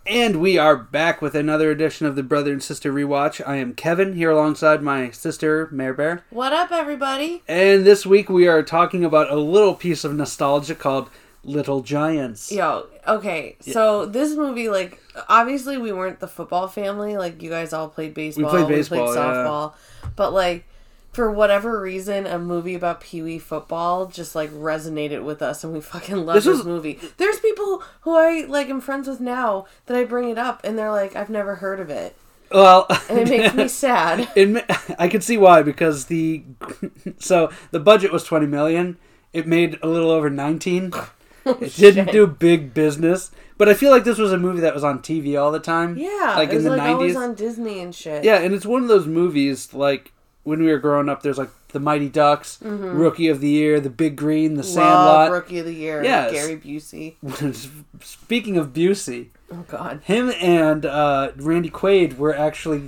And we are back with another edition of the Brother and Sister Rewatch. I am Kevin, here alongside my sister, Mare Bear. What up, everybody? And this week we are talking about a little piece of nostalgia called Little Giants. Okay, so this movie, like, obviously we weren't the football family. Like, you guys all played baseball. We played softball. Yeah. But, like, for whatever reason, a movie about Pee Wee football just, like, resonated with us, and we fucking love this movie. There's people who I, like, am friends with now that I bring it up, and they're like, I've never heard of it. Well... And it makes me sad. I can see why, because the budget was $20 million. It made a little over 19. It didn't do big business. But I feel like this was a movie that was on TV all the time. Yeah, like it was in the like 90s. Always on Disney and shit. Yeah, and it's one of those movies, like... When we were growing up, there's like the Mighty Ducks, Rookie of the Year, The Big Green, The Sandlot. Rookie of the Year, yes. Gary Busey. Speaking of Busey, oh god, him and Randy Quaid were actually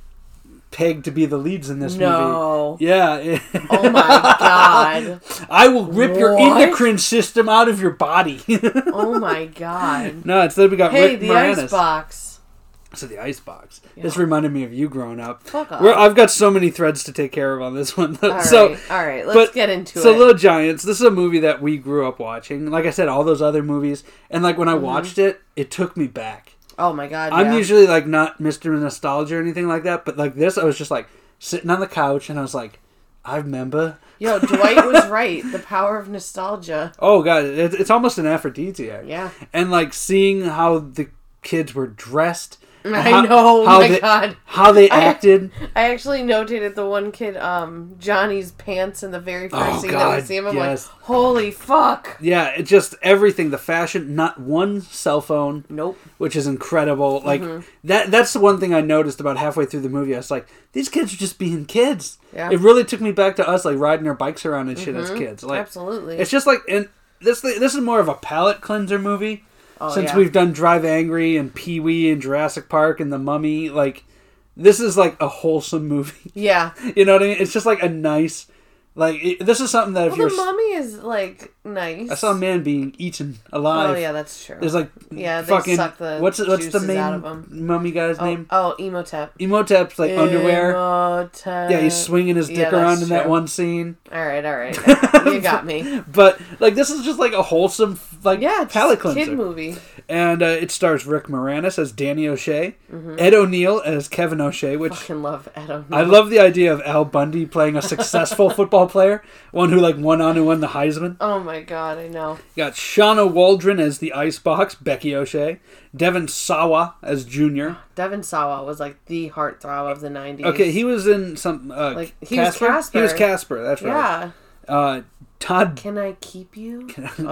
pegged to be the leads in this movie. Yeah. Oh my god. I will rip your endocrine system out of your body. Oh my god. No, instead we got Rick Moranis. Icebox. So the Icebox. Yeah. This reminded me of you growing up. Fuck off. I've got so many threads to take care of on this one. All right, let's get into it. So Little Giants, this is a movie that we grew up watching. Like I said, all those other movies. And like when I watched it, it took me back. Oh my god, I'm usually like not Mr. Nostalgia or anything like that. But like this, I was just like sitting on the couch and I was like, I remember. Yo, Dwight was right. The power of nostalgia. Oh god, it's almost an aphrodisiac. Yeah. And like seeing how the kids were dressed. I know, God. How they acted. I actually notated the one kid, Johnny's pants in the very first scene that we see him. I'm like, holy fuck. Yeah, it just, everything, the fashion, not one cell phone. Nope. Which is incredible. Like, that's the one thing I noticed about halfway through the movie. I was like, these kids are just being kids. Yeah. It really took me back to us, like, riding our bikes around and shit as kids. Like, absolutely. It's just like, and this is more of a palate cleanser movie. Since we've done Drive Angry and Pee-wee and Jurassic Park and The Mummy, like, this is like a wholesome movie. Yeah. You know what I mean? It's just like a nice, like, this is something that if you're... The Mummy is, like, nice. I saw a man being eaten alive. Oh, yeah, that's true. There's like, yeah, they fucking... suck the what's the main out of them. mummy guy's name? Oh, Imhotep. Imhotep's, like, underwear. Imhotep. Yeah, he's swinging his dick around in that one scene. All right. You got me. But, like, this is just like a wholesome, like, palate cleanser. Kid movie. And it stars Rick Moranis as Danny O'Shea, Ed O'Neill as Kevin O'Shea, which... Fucking love Ed O'Neill. I love the idea of Al Bundy playing a successful football player, one who, like, went on and won the Heisman. Oh my god, I know. You got Shauna Waldron as the Icebox, Becky O'Shea, Devon Sawa as Junior. Devon Sawa was, like, the heartthrob of the 90s. Okay, he was in some... he was Casper. He was Casper, that's right. Yeah. Todd... Can I keep you?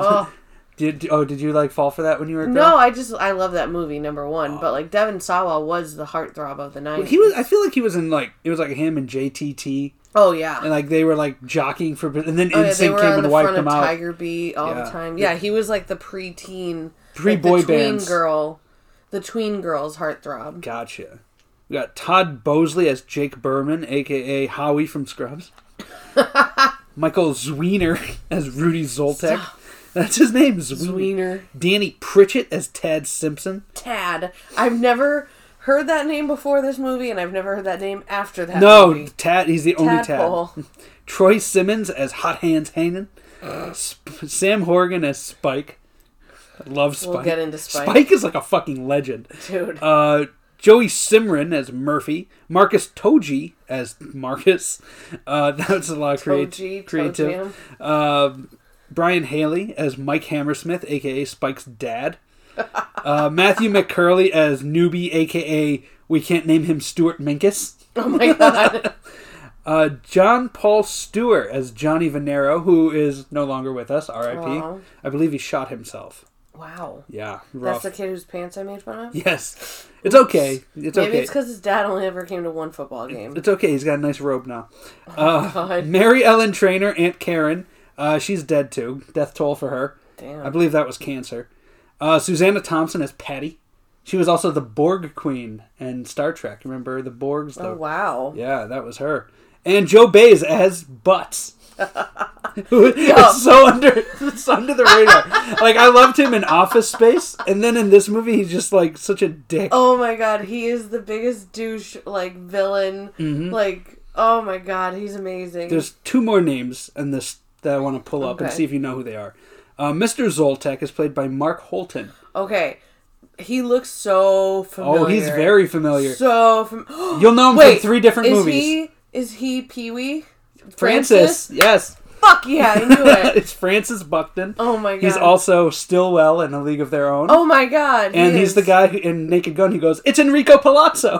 Did you like fall for that when you were a girl? No, I love that movie, number one. But like Devon Sawa was the heartthrob of the 90s. Well, I feel like he was in like, it was like him and JTT. Oh yeah. And like they were like jockeying for, and then NSYNC came and wiped them out. Tiger Beat all the time. Yeah, he was like the pre-teen, pre-boy bands. The tween girl's heartthrob. Gotcha. We got Todd Bosley as Jake Berman, aka Howie from Scrubs. Michael Zwiener as Rudy Zoltek. That's his name, Zwiener. Danny Pritchett as Tad Simpson. Tad. I've never heard that name before this movie, and I've never heard that name after that movie. No, Tad. He's the only Tadpole. Tad. Troy Simmons as Hot Hands Hanen. Sam Horgan as Spike. I love Spike. We'll get into Spike. Spike is like a fucking legend. Dude. Joey Simran as Murphy. Marcus Toji as Marcus. That's a lot of creative. Brian Haley as Mike Hammersmith, a.k.a. Spike's dad. Matthew McCurley as Newbie, a.k.a. we can't name him Stuart Minkus. Oh my god. John Paul Stewart as Johnny Venero, who is no longer with us, R.I.P. Aww. I believe he shot himself. Wow. Yeah, rough. That's the kid whose pants I made fun of? Yes. It's okay. It's okay. Maybe it's because his dad only ever came to one football game. It's okay. He's got a nice robe now. Oh, God. Mary Ellen Trainor, Aunt Karen. She's dead too. Death toll for her. Damn. I believe that was cancer. Susanna Thompson as Patty. She was also the Borg Queen in Star Trek. Remember the Borgs? Oh, wow. Yeah, that was her. And Joe Baez as Butts. Who is so under the radar. Like, I loved him in Office Space, and then in this movie, he's just, like, such a dick. Oh, my God. He is the biggest douche, like, villain. Mm-hmm. Like, oh, my God. He's amazing. There's 2 more names in this that I want to pull up and see if you know who they are. Mr. Zoltek is played by Mark Holton. Okay. He looks so familiar. Oh, he's very familiar. You'll know him from 3 different movies. Is he Pee-wee? Francis, yes. Fuck yeah, I knew it. It's Francis Buckton. Oh my God. He's also Stillwell in A League of Their Own. Oh my God. And he's the guy in Naked Gun who goes, "It's Enrico Palazzo."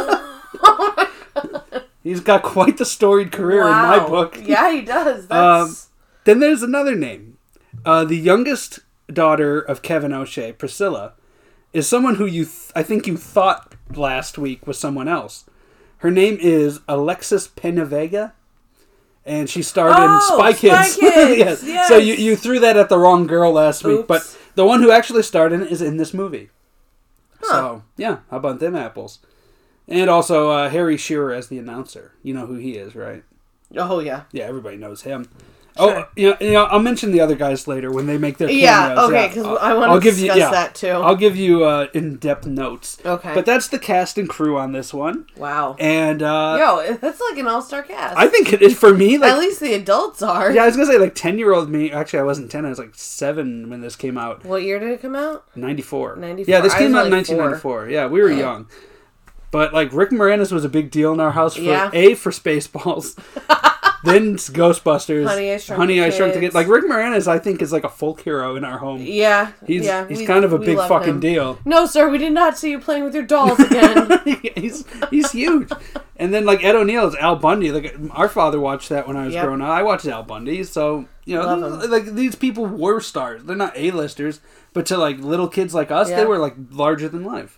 Oh my God. He's got quite the storied career in my book. Yeah, he does. Then there's another name. The youngest daughter of Kevin O'Shea, Priscilla, is someone who I think you thought last week was someone else. Her name is Alexis Penavega, and she starred in Spy Kids. Yes. So you threw that at the wrong girl last week, but the one who actually starred in it is in this movie. Huh. So, yeah, how about them apples? And also Harry Shearer as the announcer. You know who he is, right? Oh, yeah. Yeah, everybody knows him. Sure. Oh, you know, I'll mention the other guys later when they make their cameos. Yeah, okay, because I want to discuss that too. I'll give you in-depth notes. Okay. But that's the cast and crew on this one. Wow. And, that's like an all-star cast. I think it is for me. Like, at least the adults are. Yeah, I was going to say, like, 10-year-old me. Actually, I wasn't 10. I was, like, 7 when this came out. What year did it come out? 94. Yeah, this came out in 1994. Yeah, we were young. But, like, Rick Moranis was a big deal in our house for Spaceballs. Then it's Ghostbusters. Honey, I Shrunk the Kids. Like, Rick Moranis, I think, is like a folk hero in our home. Yeah. He's kind of a big fucking deal. No, sir, we did not see you playing with your dolls again. he's huge. And then, like, Ed O'Neill is Al Bundy. Like, our father watched that when I was growing up. I watched Al Bundy. So, you know, like, these people were stars. They're not A-listers. But to, like, little kids like us, they were, like, larger than life.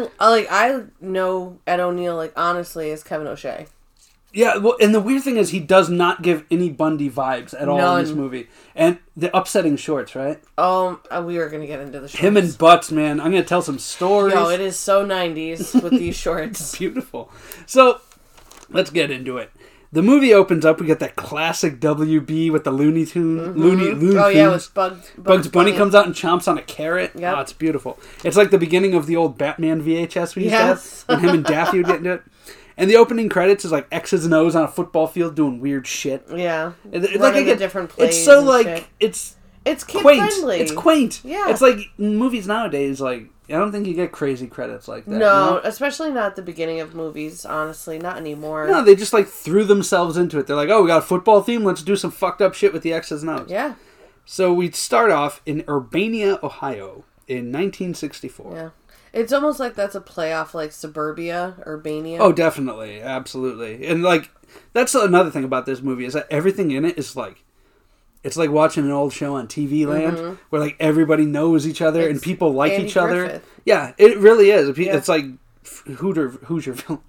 I know Ed O'Neill, like, honestly, as Kevin O'Shea. Yeah, well, and the weird thing is he does not give any Bundy vibes at all in this movie. And the upsetting shorts, right? We were going to get into the shorts. Him and Butts, man. I'm going to tell some stories. Yo, it is so 90s with these shorts. Beautiful. So, let's get into it. The movie opens up. We get that classic WB with the Looney Tunes. Mm-hmm. Oh, yeah, with Bugs Bunny comes out and chomps on a carrot. Yep. Oh, it's beautiful. It's like the beginning of the old Batman VHS we used to have. When him and Daffy would get into it. And the opening credits is like X's and O's on a football field doing weird shit. Yeah. Like a different plays. It's so like shit. It's kid quaint. Friendly. It's quaint. Yeah. It's like movies nowadays. Like I don't think you get crazy credits like that. No, you know? Especially not at the beginning of movies. Honestly, not anymore. No, they just like threw themselves into it. They're like, oh, we got a football theme. Let's do some fucked up shit with the X's and O's. Yeah. So we start off in Urbana, Ohio, in 1964. Yeah. It's almost like that's a play off like Suburbia, Urbania. Oh, definitely. Absolutely. And, like, that's another thing about this movie is that everything in it is, like, it's like watching an old show on TV Land where, like, everybody knows each other and people like Andy each other. Griffith. Yeah, it really is. It's like Hooterville.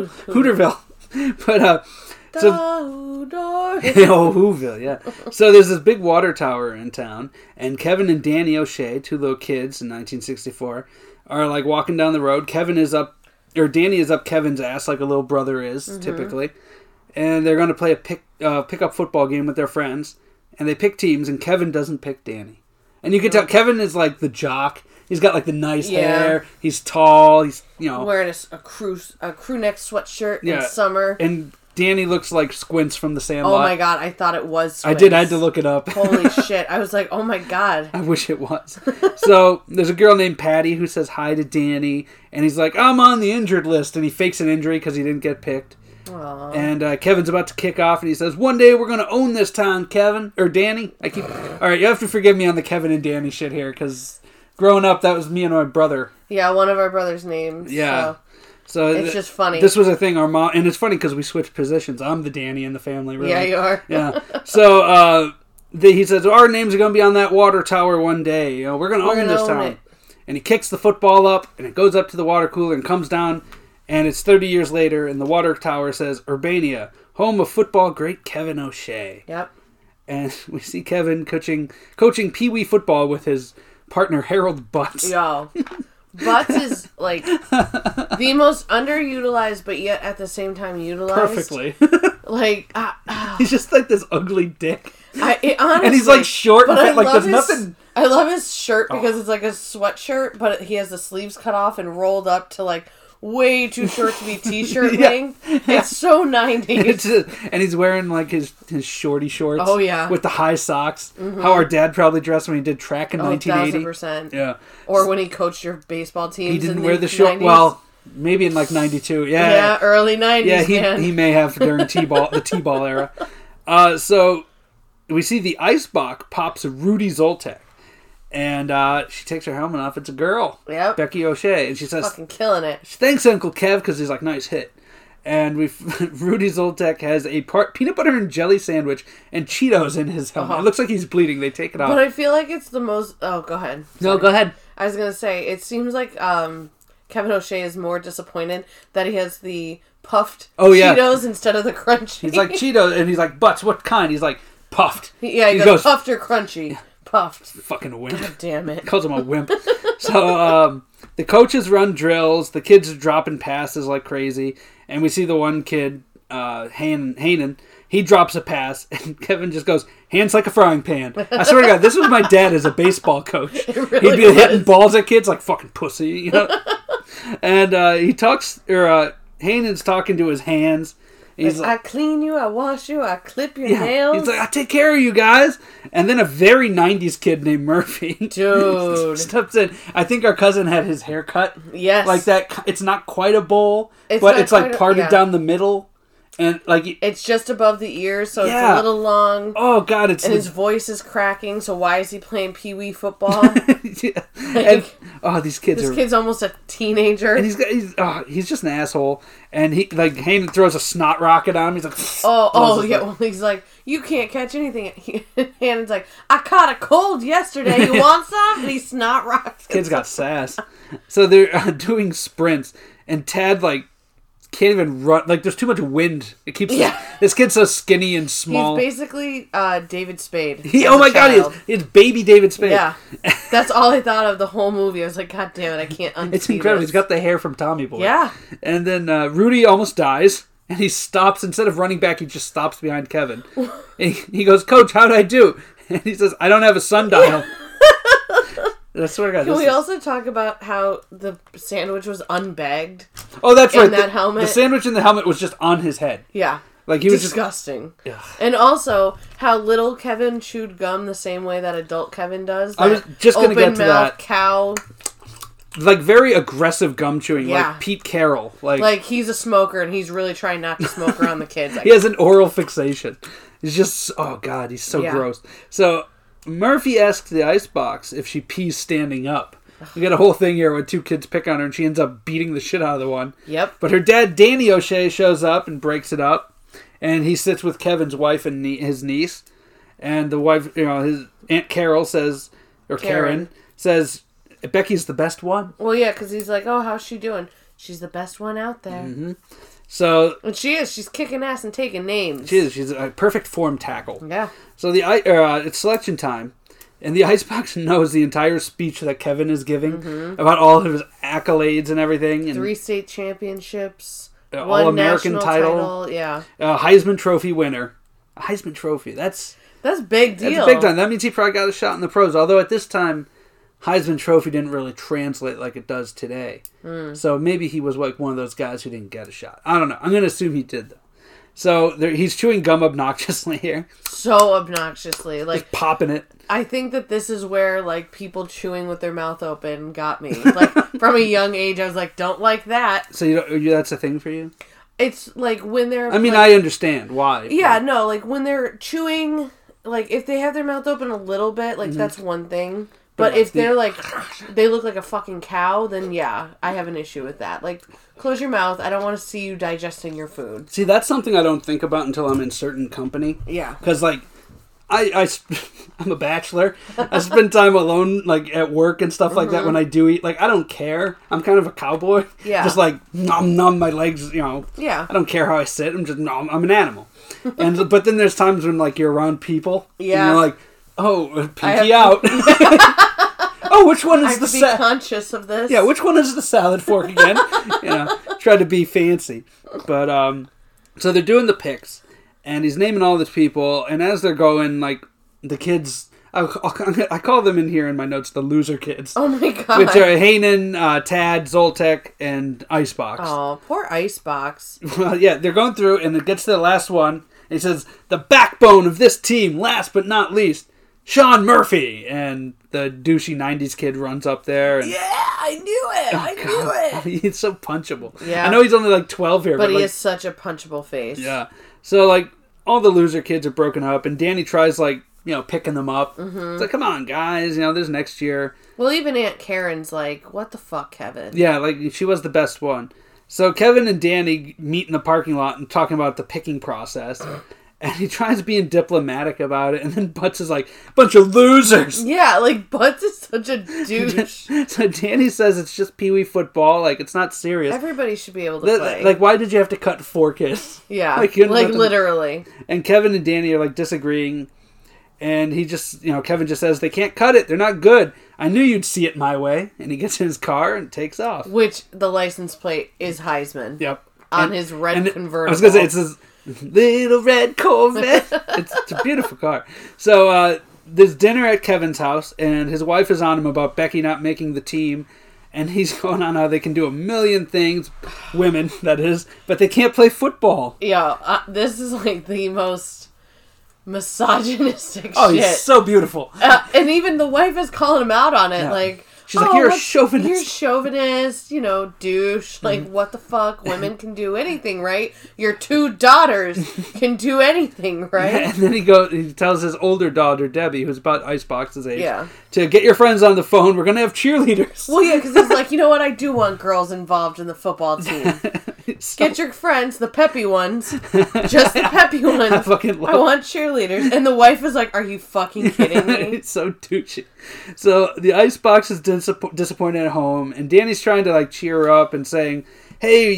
But, Whoville, yeah. So there's this big water tower in town, and Kevin and Danny O'Shea, 2 little kids in 1964, are like walking down the road. Danny is up Kevin's ass like a little brother is typically, and they're going to play a pick-up football game with their friends, and they pick teams, and Kevin doesn't pick Danny, and you can tell Kevin is like the jock. He's got like the nice hair. He's tall. He's wearing a crew neck sweatshirt in summer, and Danny looks like Squints from The Sandlot. Oh my god, I thought it was Squints. I did. I had to look it up. Holy shit. I was like, oh my god. I wish it was. So, there's a girl named Patty who says hi to Danny, and he's like, I'm on the injured list, and he fakes an injury because he didn't get picked. Aww. And Kevin's about to kick off, and he says, one day we're going to own this town, Kevin. Or Danny. Alright, you have to forgive me on the Kevin and Danny shit here, because growing up, that was me and my brother. Yeah, one of our brother's names. Yeah. So it's just funny. This was a thing our mom, and it's funny because we switched positions. I'm the Danny in the family, really. Yeah, you are. Yeah. So he says our names are going to be on that water tower one day. We're going to own this town. And he kicks the football up, and it goes up to the water cooler and comes down, and it's 30 years later, and the water tower says Urbana, home of football great Kevin O'Shea. Yep. And we see Kevin coaching Pee-wee football with his partner Harold Butts. Yo. Butts is, like, the most underutilized, but yet at the same time utilized. Perfectly. Like, he's just like this ugly dick. Honestly, and he's like short, but like there's nothing. I love his shirt because it's like a sweatshirt, but he has the sleeves cut off and rolled up to like way too short to be t-shirt length. It's so 90s. And he's wearing like his shorty shorts. Oh yeah, with the high socks. Mm-hmm. How our dad probably dressed when he did track in 1980. 1000%. Yeah. Or when he coached your baseball teams. He didn't wear the short. Well, maybe in like 92. Yeah. Yeah, early 90s. Yeah, he may have during the T-ball era. So we see the Icebox pops Rudy Zoltek. And she takes her helmet off. It's a girl. Yep. Becky O'Shea. And she says... Fucking killing it. Thanks, Uncle Kev, because he's like, nice hit. And Rudy Zoltek has a peanut butter and jelly sandwich and Cheetos in his helmet. It looks like he's bleeding. They take it off. But I feel like it's the most... Oh, go ahead. Sorry. No, go ahead. I was going to say, it seems like Kevin O'Shea is more disappointed that he has the puffed Cheetos instead of the crunchy. He's like, Cheetos, and he's like, Butts, what kind? He's like, puffed. Yeah, he goes puffed or crunchy. Puffed. Fucking wimp. God damn it. Calls him a wimp. So, the coaches run drills. The kids are dropping passes like crazy. And we see the one kid, Hanan, he drops a pass. And Kevin just goes, hands like a frying pan. I swear to God, this was my dad as a baseball coach. Really He'd be hitting balls at kids like fucking pussy, you know? And he talks, Hanan's talking to his hands. He's like, I clean you, I wash you, I clip your nails. He's like, I take care of you guys. And then a very 90s kid named Murphy. Dude. steps in. I think our cousin had his hair cut. Yes. Like that. It's not quite a bowl, but it's like parted down the middle. And like it's just above the ears, so it's a little long. Oh God, and his voice is cracking. So why is he playing Pee-wee football? These kids. This kid's almost a teenager, and he's just an asshole. And he like Hanan throws a snot rocket on him. He's like, well, he's like, you can't catch anything. Hanan's like, I caught a cold yesterday. You want some? And he snot rocks. Kid's got sass. So they're doing sprints, and Tad like can't even run. Like, there's too much wind. It keeps this kid's so skinny and small. He's basically David Spade. God, he's baby David Spade. Yeah, that's all I thought of the whole movie. I was like, God damn it, I can't unsee It's incredible. This. He's got the hair from Tommy Boy. Yeah. And then Rudy almost dies, and he stops. Instead of running back, he just stops behind Kevin. And he goes, Coach, how'd I do? And he says, I don't have a sundial. I swear to God. Can we also talk about how the sandwich was unbagged? Oh, that's right. That helmet. The sandwich in the helmet was just on his head. Yeah. Like he was disgusting. Just... And also how little Kevin chewed gum the same way that adult Kevin does. I was just going to get to that. Cow. Like very aggressive gum chewing, like Pete Carroll. Like he's a smoker and he's really trying not to smoke around the kids. He has an oral fixation. He's just, oh God, he's so gross. So Murphy asks the Icebox if she pees standing up. We got a whole thing here where two kids pick on her and she ends up beating the shit out of the one. Yep. But her dad, Danny O'Shea, shows up and breaks it up. And he sits with Kevin's wife and his niece. And the wife, his Aunt Carol says, or Karen says, Becky's the best one. Well, yeah, because he's like, oh, how's she doing? She's the best one out there. Mm-hmm. So, and she is. She's kicking ass and taking names. She is. She's a perfect form tackle. Yeah. So it's selection time, and the Icebox knows the entire speech that Kevin is giving about all of his accolades and everything. And 3 state championships, All-American title. Yeah. Heisman Trophy winner. A Heisman Trophy. That's big deal. That's big time. That means he probably got a shot in the pros. Although at this time, Heisman Trophy didn't really translate like it does today. So maybe he was like one of those guys who didn't get a shot. I don't know. I'm going to assume he did, though. So he's chewing gum obnoxiously here. So obnoxiously. Like, just popping it. I think that this is where, like, people chewing with their mouth open got me. Like, from a young age, I was like, don't like that. So that's a thing for you? It's, like, when they're... I mean, I understand why. Yeah, no, like, when they're chewing, like, if they have their mouth open a little bit, like, that's one thing. But if they're like, they look like a fucking cow, then yeah, I have an issue with that. Like, close your mouth. I don't want to see you digesting your food. See, that's something I don't think about until I'm in certain company. Yeah. Because, like, I'm a bachelor. I spend time alone, like, at work and stuff like that when I do eat. Like, I don't care. I'm kind of a cowboy. Yeah. Just, like, numb my legs, Yeah. I don't care how I sit. I'm just, I'm an animal. But then there's times when, like, you're around people. Yeah. And you're like, oh, pinky out. Oh, which one is the salad? Conscious of this. Yeah, which one is the salad fork again? Try to be fancy. But so they're doing the picks, and he's naming all these people, and as they're going, like, the kids... I call them in here in my notes the loser kids. Oh my god. Which are Hanan, Tad, Zoltek, and Icebox. Oh, poor Icebox. Well, yeah, they're going through, and it gets to the last one. And he says, the backbone of this team, last but not least, Sean Murphy. And the douchey 90s kid runs up there. And, yeah, I knew it. I knew it. He's so punchable. Yeah. I know he's only like 12 here. But he like, has such a punchable face. Yeah. So, like, all the loser kids are broken up, and Danny tries, like, picking them up. Mm-hmm. It's like, come on, guys, there's next year. Well, even Aunt Karen's like, what the fuck, Kevin? Yeah, like, she was the best one. So Kevin and Danny meet in the parking lot and talking about the picking process. And he tries being diplomatic about it, and then Butts is like, bunch of losers! Yeah, like, Butts is such a douche. So Danny says it's just Pee Wee football, like, it's not serious. Everybody should be able to play. Like, why did you have to cut 4 kids? Yeah, like literally. And Kevin and Danny are, like, disagreeing. And he just, Kevin just says, they can't cut it. They're not good. I knew you'd see it my way. And he gets in his car and takes off. Which the license plate is Heisman. Yep. On his red convertible. I was going to say, it's his little red Corvette. it's a beautiful car. So there's dinner at Kevin's house. And his wife is on him about Becky not making the team. And he's going on how they can do a million things. Women, that is. But they can't play football. Yeah. This is like the most... misogynistic shit. Oh, he's so beautiful. And even the wife is calling him out on it. Yeah. Like, she's like, you're a chauvinist. You're a chauvinist, douche. Like, what the fuck? Women can do anything, right? Your 2 daughters can do anything, right? Yeah, and then he tells his older daughter, Debbie, who's about Icebox's age, to get your friends on the phone. We're going to have cheerleaders. Well, yeah, because he's like, you know what? I do want girls involved in the football team. Get your friends, the peppy ones. Just the peppy ones. I want cheerleaders. And the wife is like, are you fucking kidding me? It's so douchey. So the Icebox is disappointed at home, and Danny's trying to, like, cheer her up and saying, hey,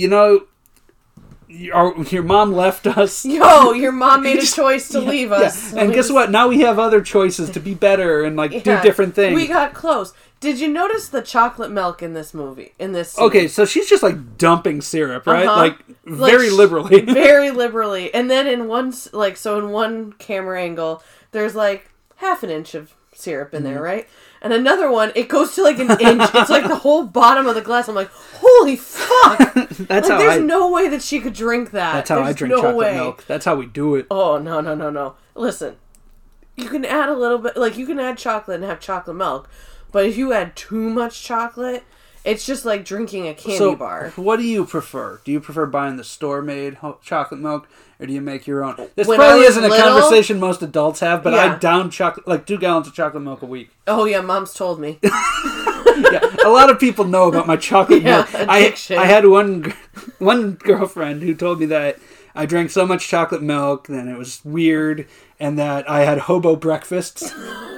your mom left us. Yo, your mom made a choice to leave us. Yeah. And guess what? Now we have other choices to be better and, like, do different things. We got close. Did you notice the chocolate milk in this movie? Okay, so she's just, like, dumping syrup, right? Like, very liberally. Very liberally. And then in one camera angle, there's, like, half an inch of syrup in there, right? And another one, it goes to, like, an inch. It's, like, the whole bottom of the glass. I'm like, holy fuck! There's no way that she could drink that. That's how I drink chocolate milk. That's how we do it. Oh, no. Listen, you can add a little bit, like, you can add chocolate and have chocolate milk. But if you add too much chocolate, it's just like drinking a candy bar. What do you prefer? Do you prefer buying the store-made chocolate milk, or do you make your own? This probably isn't a conversation most adults have, but I down chocolate, like 2 gallons of chocolate milk a week. Oh yeah, Mom's told me. Yeah, a lot of people know about my chocolate milk. Addiction. I had one girlfriend who told me that I drank so much chocolate milk, then it was weird, and that I had hobo breakfasts.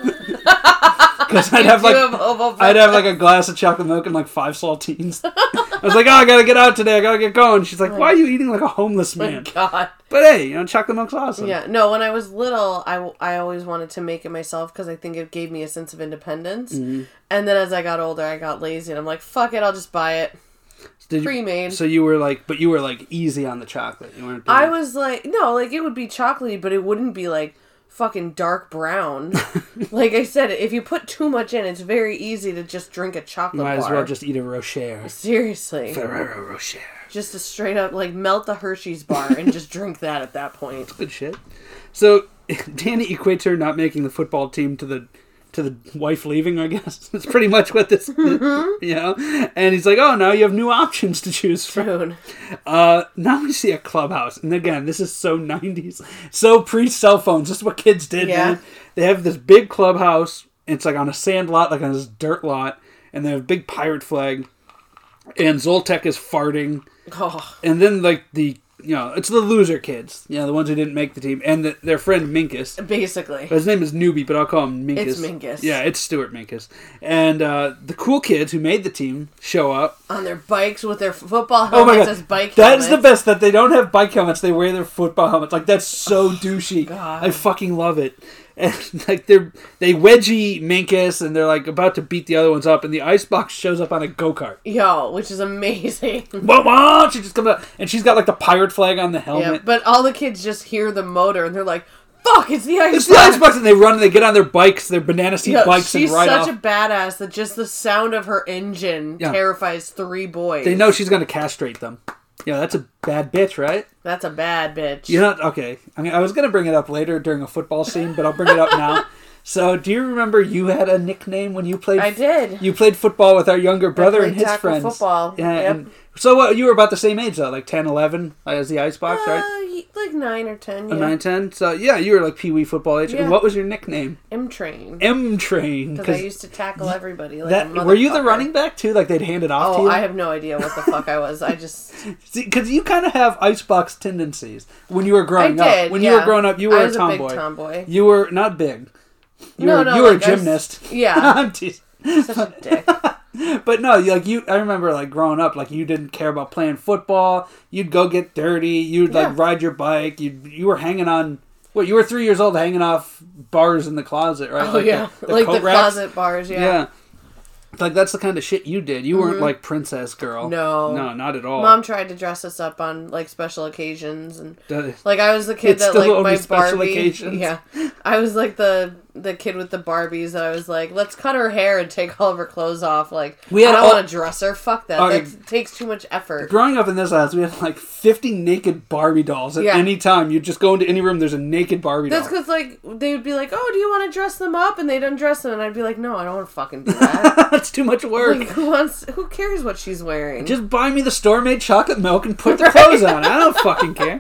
Because I'd have like a glass of chocolate milk and like 5 saltines. I was like, I gotta get out today. I gotta get going. She's like, why are you eating like a homeless man? Oh, God. But hey, chocolate milk's awesome. Yeah, no, when I was little, I always wanted to make it myself because I think it gave me a sense of independence. Mm-hmm. And then as I got older, I got lazy and I'm like, fuck it, I'll just buy it. Pre-made. So you were like easy on the chocolate. You weren't. I was like, no, like it would be chocolatey, but it wouldn't be like fucking dark brown. Like I said, if you put too much in, it's very easy to just drink a chocolate bar. Might as well just eat a Rocher. Seriously. Ferrero Rocher. Just a straight up, like, melt the Hershey's bar and just drink that at that point. Good shit. So, Danny equates her not making the football team to the wife leaving, I guess. That's pretty much what this is, And he's like, oh, now you have new options to choose from. Now we see a clubhouse. And again, this is so 90s. So pre-cell phones. This is what kids did, man. They have this big clubhouse. It's like on a sand lot, like on this dirt lot. And they have a big pirate flag. And Zoltek is farting. Oh. And then, like, it's the loser kids. The ones who didn't make the team. And their friend Minkus. Basically. His name is Newbie, but I'll call him Minkus. It's Minkus. Yeah, it's Stuart Minkus. And the cool kids who made the team show up. On their bikes with their football helmets as bike helmets. That's the best, that they don't have bike helmets. They wear their football helmets. Like, that's so douchey. God. I fucking love it. And like they wedgie Minkus, and they're like about to beat the other ones up, and the Icebox shows up on a go-kart. Yo, which is amazing. Whoa, she just comes out, and she's got like the pirate flag on the helmet. Yeah, but all the kids just hear the motor, and they're like, "Fuck, it's the Icebox!" It's the Icebox, and they run, and they get on their bikes, their banana seat bikes, and ride off. She's such a badass that just the sound of her engine terrifies 3 boys. They know she's going to castrate them. Yeah, that's a bad bitch, right? That's a bad bitch. You know, okay. I mean, I was going to bring it up later during a football scene, but I'll bring it up now. So, do you remember you had a nickname when you played? I did. You played football with our younger brother and his friends. Football. Yeah. Yep. And so, you were about the same age though, like 10, 11, as the Icebox, right? Like 9 or 10. Yeah. 9, 10. So, yeah, you were like Pee Wee football age. Yeah. And what was your nickname? M-Train. M-Train. Because I used to tackle everybody like a motherfucker. Were you the running back too? Like they'd hand it off to you? I have no idea what the fuck I was. I just... Because you kind of have Icebox tendencies when you were growing up. I did, When you were growing up, you were a tomboy. I was a big tomboy. You were not big. You were a gymnast. Yeah. I'm teasing. Such a dick. But no, I remember like growing up, like you didn't care about playing football. You'd go get dirty. You'd like ride your bike. You were hanging on. What, you were 3 years old hanging off bars in the closet, right? Oh, like yeah. the coat closet bars, Yeah. Like, that's the kind of shit you did. You weren't, like, princess girl. No. No, not at all. Mom tried to dress us up on, like, special occasions. And like, I was the It's kid that, still like, my special Barbie... occasions. Yeah. I was, like, the kid with the Barbies that I was like, let's cut her hair and take all of her clothes off. Like, I don't want to dress her. Fuck that. That takes too much effort. Growing up in this house, we had, like, 50 naked Barbie dolls at any time. You'd just go into any room, there's a naked Barbie doll. That's because, like, they would be like, oh, do you want to dress them up? And they'd undress them. And I'd be like, no, I don't want to fucking do that. That's too much work. Like, who cares what she's wearing? Just buy me the store-made chocolate milk and put the clothes on. I don't fucking care.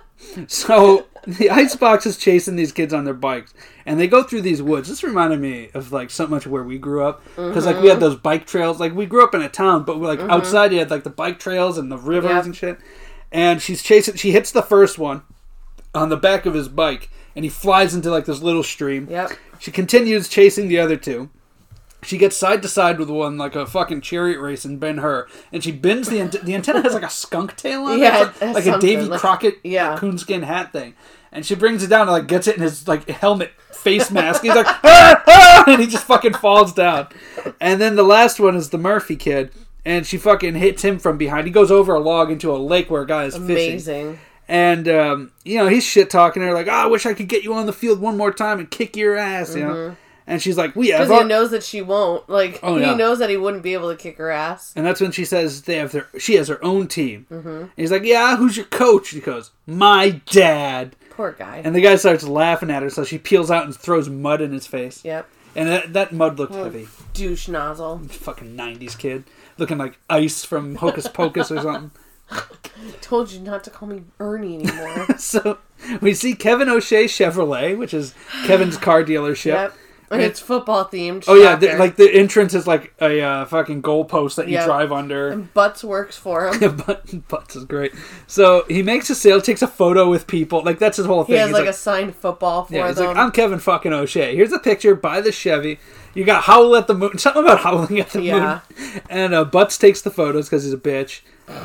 So, the Icebox is chasing these kids on their bikes. And they go through these woods. This reminded me of, like, so much where we grew up. Because, like, we had those bike trails. Like, we grew up in a town, but, like, outside you had, like, the bike trails and the rivers and shit. And she's chasing... She hits the first one on the back of his bike. And he flies into, like, this little stream. Yep. She continues chasing the other two. She gets side to side with one like a fucking chariot race and Ben-Hur. And she bends the antenna has like a skunk tail on it. Yeah, like a Davy Crockett coonskin hat thing. And she brings it down and like gets it in his like helmet face mask. He's like, ah, ah! And he just fucking falls down. And then the last one is the Murphy kid. And she fucking hits him from behind. He goes over a log into a lake where a guy is fishing. Amazing. And, he's shit-talking her like, I wish I could get you on the field one more time and kick your ass, you know. And she's like, because he knows that she won't. Like, he knows that he wouldn't be able to kick her ass. And that's when she says she has her own team. And he's like, yeah, who's your coach? She goes, my dad. Poor guy. And the guy starts laughing at her, so she peels out and throws mud in his face. Yep. And that mud looked heavy. Douche nozzle. Fucking 90s kid. Looking like ice from Hocus Pocus or something. Told you not to call me Ernie anymore. So, we see Kevin O'Shea Chevrolet, which is Kevin's car dealership. Yep. And it's football themed. Oh, yeah. The entrance is like a fucking goalpost that you drive under. And Butts works for him. Butts is great. So he makes a sale, takes a photo with people. Like, that's his whole thing. He has like a signed football for them. He's like, I'm Kevin fucking O'Shea. Here's a picture. Buy the Chevy. You got Howl at the Moon. Something about howling at the moon. And Butts takes the photos because he's a bitch.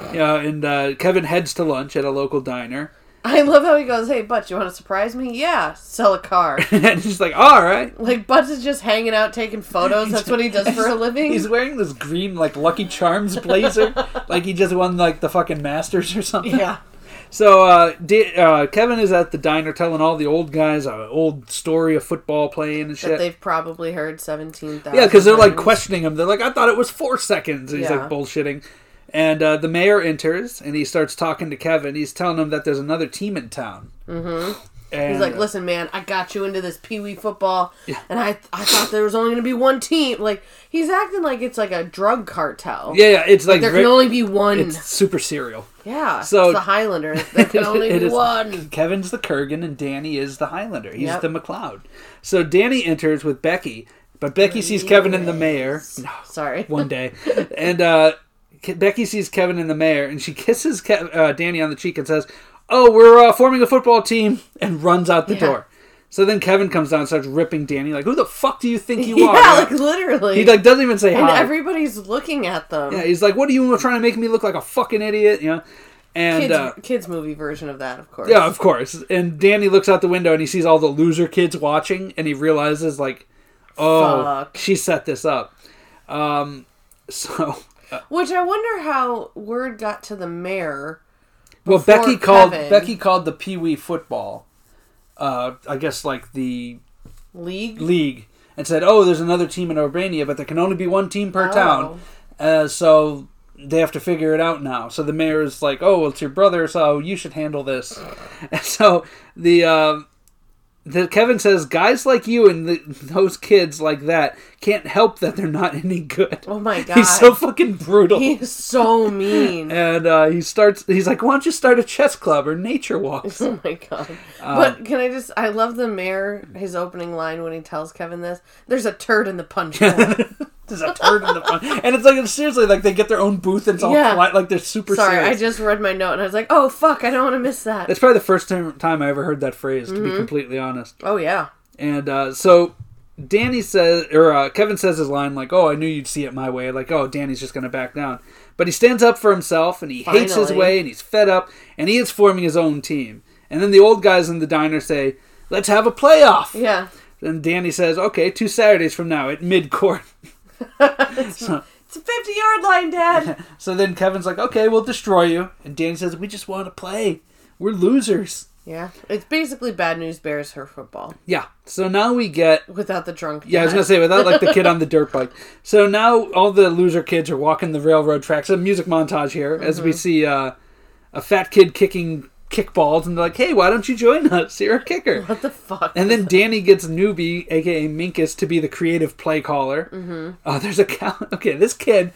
And Kevin heads to lunch at a local diner. I love how he goes, hey, Butts, you want to surprise me? Yeah, sell a car. And he's like, all right. Like, Butts is just hanging out taking photos. That's what he does for a living. He's wearing this green, like, Lucky Charms blazer. Like he just won, like, the fucking Masters or something. Yeah. So, Kevin is at the diner telling all the old guys an old story of football playing and shit. That they've probably heard 17,000 Yeah, because they're, like, questioning him. They're like, I thought it was 4 seconds. And he's, like, bullshitting. And the mayor enters, and he starts talking to Kevin. He's telling him that there's another team in town. Mm-hmm. And he's like, listen, man, I got you into this Pee Wee football, and I thought there was only going to be one team. Like, he's acting like it's like a drug cartel. Yeah, it's like... there can only be one. It's super serial. Yeah, so, it's the Highlander. There can only be one. Kevin's the Kurgan, and Danny is the Highlander. He's the McLeod. So Danny enters with Becky, but Becky sees Kevin and the mayor. No, sorry. One day. And... Becky sees Kevin and the mayor, and she kisses Danny on the cheek and says, oh, we're forming a football team, and runs out the door. So then Kevin comes down and starts ripping Danny, like, who the fuck do you think you are? Yeah, like, literally. He, like, doesn't even say hi. And everybody's looking at them. Yeah, he's like, what are you trying to make me look like a fucking idiot, you know? And kids movie version of that, of course. Yeah, of course. And Danny looks out the window and he sees all the loser kids watching, and he realizes, like, oh, fuck, she set this up. Which I wonder how word got to the mayor. Well, Becky called the Pee Wee football, I guess, like the league, and said, "Oh, there's another team in Urbania, but there can only be one team per town, so they have to figure it out now." So the mayor is like, "Oh, well, it's your brother, so you should handle this." And so the Kevin says, guys like you and those kids like that can't help that they're not any good. Oh my God. He's so fucking brutal. He's so mean. And he's like, why don't you start a chess club or nature walks? Oh my God. But I love the mayor, his opening line when he tells Kevin this, there's a turd in the punch bowl. There's a turd in the punch. And it's like, seriously, like they get their own booth and it's all flat, like they're super serious. Sorry, I just read my note and I was like, oh fuck, I don't want to miss that. That's probably the first time I ever heard that phrase, to be completely honest. Oh yeah. And so Danny says, or Kevin says his line like, "Oh, I knew you'd see it my way." Like, "Oh, Danny's just going to back down." But he stands up for himself, and he hates his way, and he's fed up, and he is forming his own team. And then the old guys in the diner say, "Let's have a playoff." Yeah. And Danny says, "Okay, 2 Saturdays from now at mid-court." It's a 50-yard line, Dad. So then Kevin's like, "Okay, we'll destroy you." And Danny says, "We just want to play. We're losers." Yeah, it's basically Bad News Bears for football. Yeah, so now we get... Without the drunk dad. Yeah, I was going to say, without like the kid on the dirt bike. So now all the loser kids are walking the railroad tracks. A music montage here as we see a fat kid kicking kickballs, and they're like, "Hey, why don't you join us? You're a kicker." What the fuck? And then Danny gets Newbie, a.k.a. Minkus, to be the creative play caller. There's a cow... Okay, this kid...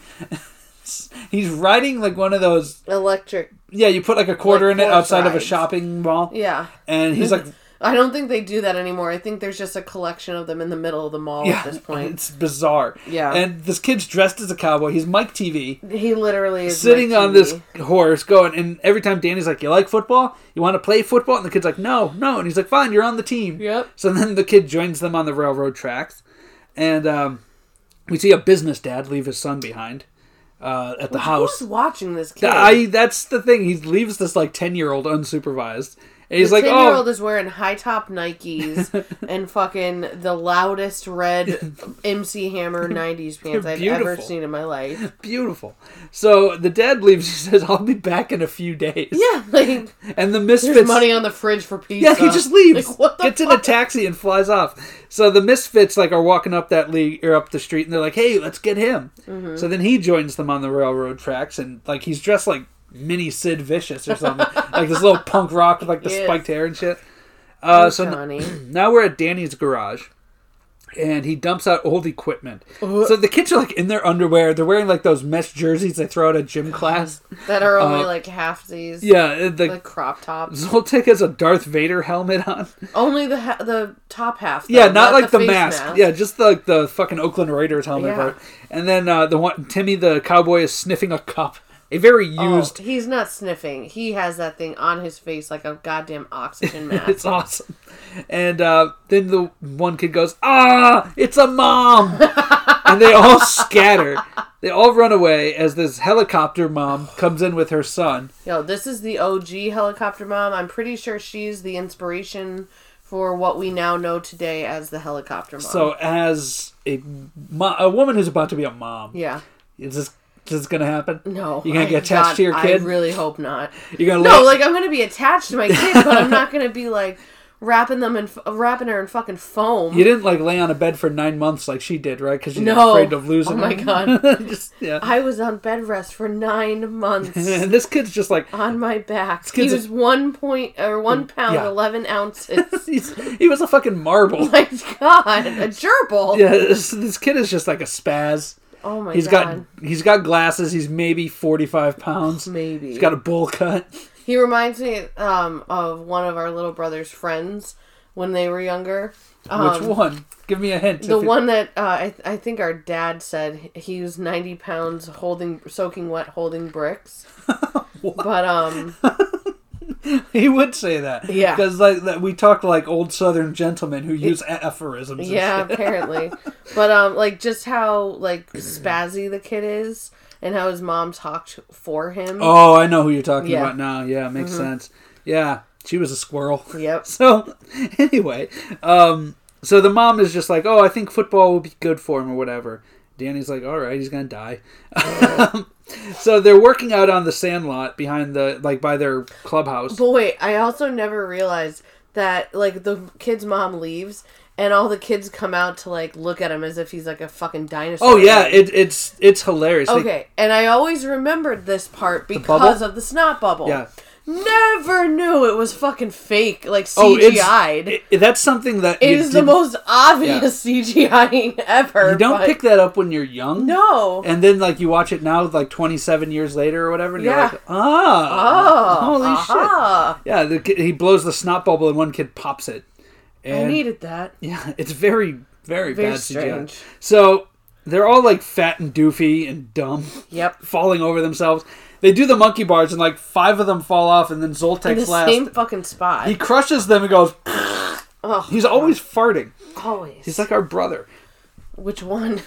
He's riding like one of those... Electric... Yeah, you put like a quarter in it outside of a shopping mall. Yeah. And he's like... I don't think they do that anymore. I think there's just a collection of them in the middle of the mall at this point. It's bizarre. Yeah. And this kid's dressed as a cowboy. He's Mike TV. He literally is sitting Mike on TV. This horse going, and every time Danny's like, "You like football? You want to play football?" And the kid's like, No. And he's like, "Fine, you're on the team." Yep. So then the kid joins them on the railroad tracks. And we see a business dad leave his son behind. At the house. Who's watching this kid? That's the thing. He leaves this like 10-year-old unsupervised. And he's the like, 10-year-old is wearing high top Nikes and fucking the loudest red MC Hammer 90s pants I've ever seen in my life. Beautiful. So the dad leaves. He says, "I'll be back in a few days." Yeah, like, and the Misfits. There's money on the fridge for pizza. Yeah, he just leaves. Like, what the Gets fuck? in a taxi and flies off. So the Misfits like are walking up that league or up the street, and they're like, "Hey, let's get him." So then he joins them on the railroad tracks, and like he's dressed like mini Sid Vicious or something, like this little punk rock with like the spiked hair and shit. Now we're at Danny's garage, and he dumps out old equipment. So the kids are like in their underwear. They're wearing like those mesh jerseys they throw out at gym class that are only like half these. Yeah, like crop tops. Zoltek has a Darth Vader helmet on. Only the top half. Though, yeah, not like the mask. Yeah, just the fucking Oakland Raiders helmet. Yeah. And then Timmy the cowboy is sniffing a cup. A very used... Oh, he's not sniffing. He has that thing on his face like a goddamn oxygen mask. It's awesome. And then the one kid goes, "Ah, it's a mom!" And they all scatter. They all run away as this helicopter mom comes in with her son. Yo, this is the OG helicopter mom. I'm pretty sure she's the inspiration for what we now know today as the helicopter mom. So as a woman who's about to be a mom... Yeah. Is this gonna happen? No. You're gonna get attached to your kid? I really hope not. You're gonna I'm gonna be attached to my kid, but I'm not gonna be like wrapping her in fucking foam. You didn't like lay on a bed for 9 months like she did, right? Because you're afraid of losing her. Oh my God. I was on bed rest for 9 months. And this kid's just like on my back. He was 1 pound, 11 ounces. He was a fucking marble. Oh my God, a gerbil. Yeah, this kid is just like a spaz. Oh my God. He's got glasses. He's maybe 45 pounds. Maybe. He's got a bowl cut. He reminds me of one of our little brother's friends when they were younger. Which one? Give me a hint. The one that I think our dad said he was 90 pounds soaking wet holding bricks. But he would say that. Yeah. Because we talk like old Southern gentlemen who use aphorisms. Yeah, apparently. But just how like spazzy the kid is. and how his mom talked for him. Oh, I know who you're talking about now. Yeah, makes sense. Yeah, she was a squirrel. Yep. So, anyway, so the mom is just like, oh, I think football will be good for him or whatever. Danny's like, all right, he's going to die. So they're working out on the sandlot behind by their clubhouse. But wait, I also never realized that, like, the kid's mom leaves and all the kids come out to, like, look at him as if he's, like, a fucking dinosaur. Oh, yeah, it's hilarious. Okay, and I always remembered this part because of the snot bubble. Yeah. Never knew it was fucking fake, like CGI'd. That's something that it is the most obvious CGIing ever. You don't pick that up when you're young. No. And then, like, you watch it now, like, 27 years later or whatever, and you're like, holy shit. Yeah, he blows the snot bubble and one kid pops it. And, I needed that. Yeah, it's very, very bad strange. CGI. So, they're all, like, fat and doofy and dumb. Yep. Falling over themselves. They do the monkey bars, and, like, 5 of them fall off, and then Zoltek's last. In the same fucking spot. He crushes them and goes, oh, he's always farting. Always. He's like our brother. Which one?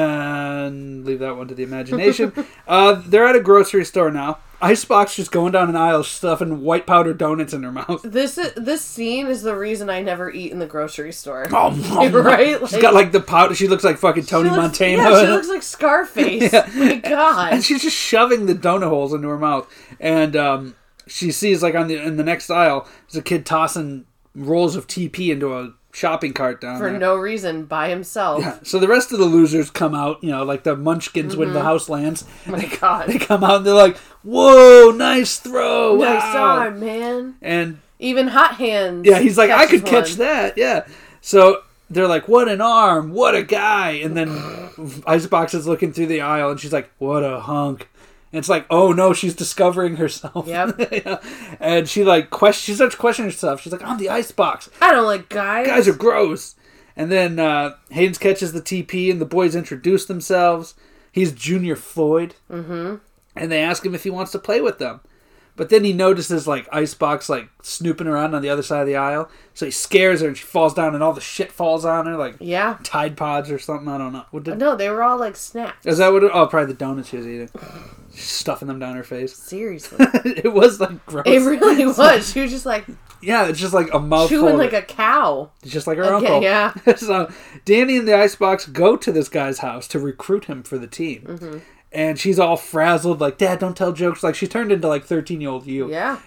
And leave that one to the imagination. They're at a grocery store now. Icebox just going down an aisle stuffing white powder donuts in her mouth. This scene is the reason I never eat in the grocery store. Oh, right? She's got like the powder. She looks like fucking Tony Montana. Yeah, she looks like Scarface. Yeah. My God. And she's just shoving the donut holes into her mouth. And she sees like in the next aisle, there's a kid tossing rolls of TP into a shopping cart down for there. no reason by himself. Yeah. So the rest of the losers come out, like the munchkins when the house lands. Oh my God. They come out and they're like, whoa, nice throw. Nice wow. arm, man. And even Hot Hands. Yeah, he's like, I could catch that. Yeah. So they're like, what an arm. What a guy. And then Icebox is looking through the aisle and she's like, what a hunk. And it's like, oh no, she's discovering herself. Yep. Yeah. And she she starts questioning herself. She's like, I'm the Icebox. I don't like guys. Guys are gross. And then Haynes catches the TP and the boys introduce themselves. He's Junior Floyd. Mm-hmm. And they ask him if he wants to play with them. But then he notices like Icebox like snooping around on the other side of the aisle. So he scares her and she falls down and all the shit falls on her. Like Tide Pods or something. I don't know. No, they were all like snacks. Is that what probably the donuts she was eating. Stuffing them down her face. Seriously. It was like gross. It really was. She was just like... Yeah, it's just like a mouthful. Chewing like a cow. Just like her uncle. Yeah. So Danny and the Icebox go to this guy's house to recruit him for the team. Mm-hmm. And she's all frazzled, like, Dad, don't tell jokes. Like, she turned into, like, 13-year-old you. Yeah.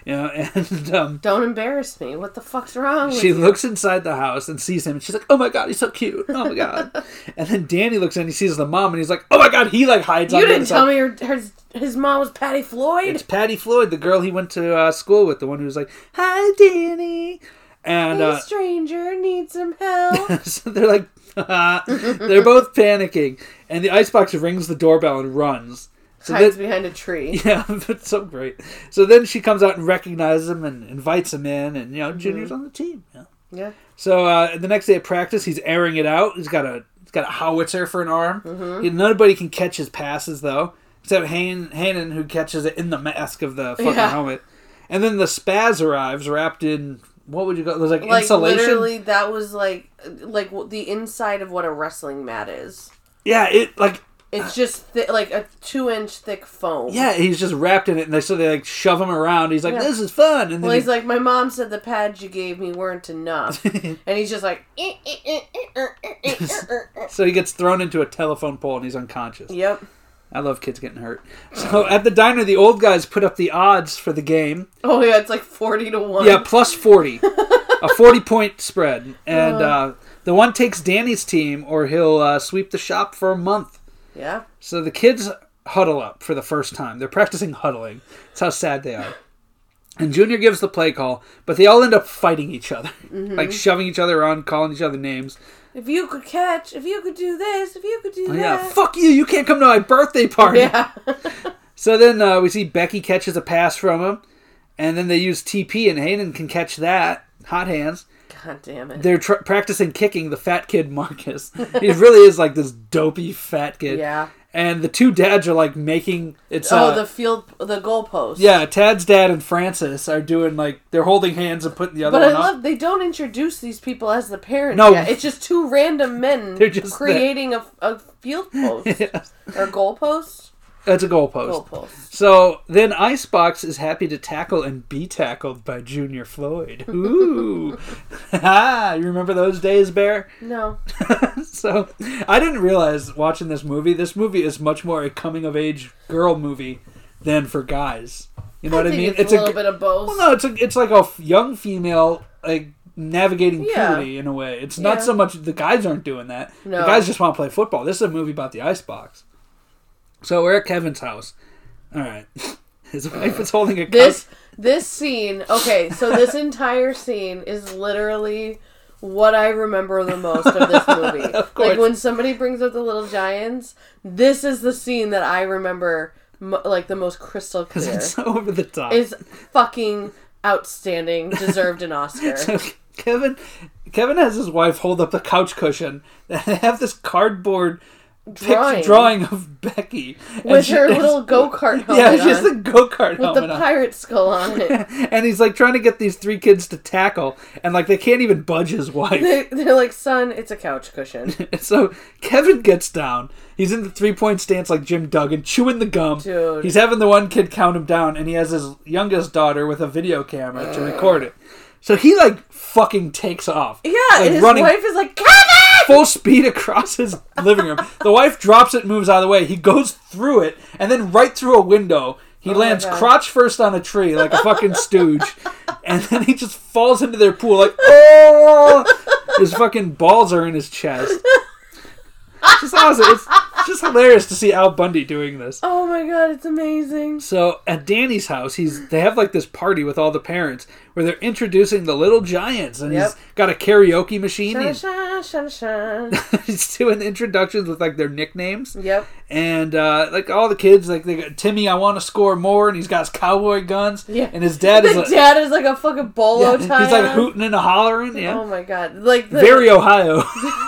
And, don't embarrass me. What the fuck's wrong with she you? looks inside the house and sees him, and she's like, oh, my God, he's so cute. Oh, my God. And then Danny looks in, and he sees the mom, and he's like, oh, my God, he, like, hides on the You didn't tell me his mom was Patty Floyd? It's Patty Floyd, the girl he went to school with, the one who was like, hi, Danny. And hey, stranger, need some help. So they're like, they're both panicking. And the Icebox rings the doorbell and runs. So hides behind a tree. Yeah, it's so great. So then she comes out and recognizes him and invites him in. And, Junior's on the team. Yeah. So the next day at practice, he's airing it out. He's got a howitzer for an arm. Mm-hmm. Nobody can catch his passes, though. Except Hanan, who catches it in the mask of the fucking helmet. And then the Spaz arrives wrapped in... What would you go? It was like insulation. Literally, that was like the inside of what a wrestling mat is. Yeah, it's just like a 2-inch thick foam. Yeah, he's just wrapped in it, and they like shove him around. He's like, "This is fun." And then he's like, "My mom said the pads you gave me weren't enough," and he's just like. So he gets thrown into a telephone pole, and he's unconscious. Yep. I love kids getting hurt. So at the diner, the old guys put up the odds for the game. Oh yeah, it's like 40-1. Yeah, plus 40, a 40-point spread, and the one takes Danny's team, or he'll sweep the shop for a month. Yeah. So the kids huddle up for the first time. They're practicing huddling. That's how sad they are. And Junior gives the play call, but they all end up fighting each other, like shoving each other around, calling each other names. If you could catch, if you could do this, if you could do that. Yeah, fuck you, you can't come to my birthday party. Yeah. So then we see Becky catches a pass from him, and then they use TP, and Hayden can catch that. Hot hands. God damn it. They're practicing kicking the fat kid Marcus. He really is like this dopey fat kid. Yeah. And the two dads are like making the goalpost. Yeah, Tad's dad and Francis are doing like they're holding hands and putting the other one up. But I love they don't introduce these people as the parents yet. It's just two random men they're just creating a field post or goalpost. That's a goalpost. So then Icebox is happy to tackle and be tackled by Junior Floyd. Ooh. You remember those days, Bear? No. So I didn't realize watching this movie is much more a coming-of-age girl movie than for guys. You know what I mean? It's a little bit of both. Well, no, it's like a young female like navigating puberty in a way. It's not so much the guys aren't doing that. No. The guys just want to play football. This is a movie about the icebox. So we're at Kevin's house. All right, his wife is holding a this scene. Okay, so this entire scene is literally what I remember the most of this movie. Of course. Like when somebody brings up the Little Giants, this is the scene that I remember like the most crystal clear. Because it's so over the top. It's fucking outstanding. Deserved an Oscar. So Kevin has his wife hold up the couch cushion. They have this cardboard drawing of Becky with her little go-kart helmet. Yeah, she has the go-kart helmet with the pirate skull on it. And he's like trying to get these 3 kids to tackle, and like they can't even budge his wife. They're like, son, it's a couch cushion. So Kevin gets down. He's in the 3-point stance like Jim Duggan, chewing the gum. Dude. He's having the one kid count him down, and he has his youngest daughter with a video camera to record it. So he like fucking takes off. Yeah, like, and his wife is like, Kevin! Full speed across his living room. The wife drops it and moves out of the way. He goes through it, and then right through a window. He lands crotch first on a tree like a fucking stooge. And then he just falls into their pool like, oh! His fucking balls are in his chest. It's just awesome. It's just hilarious to see Al Bundy doing this. Oh my god, it's amazing. So at Danny's house, they have like this party with all the parents where they're introducing the Little Giants, and he's got a karaoke machine. He's doing introductions with like their nicknames. Yep. And like all the kids, like they got Timmy, I want to score more, and he's got his cowboy guns. Yeah. And his dad is like a fucking bolo tie. He's like hooting and hollering. Yeah. Oh my god, like very Ohio.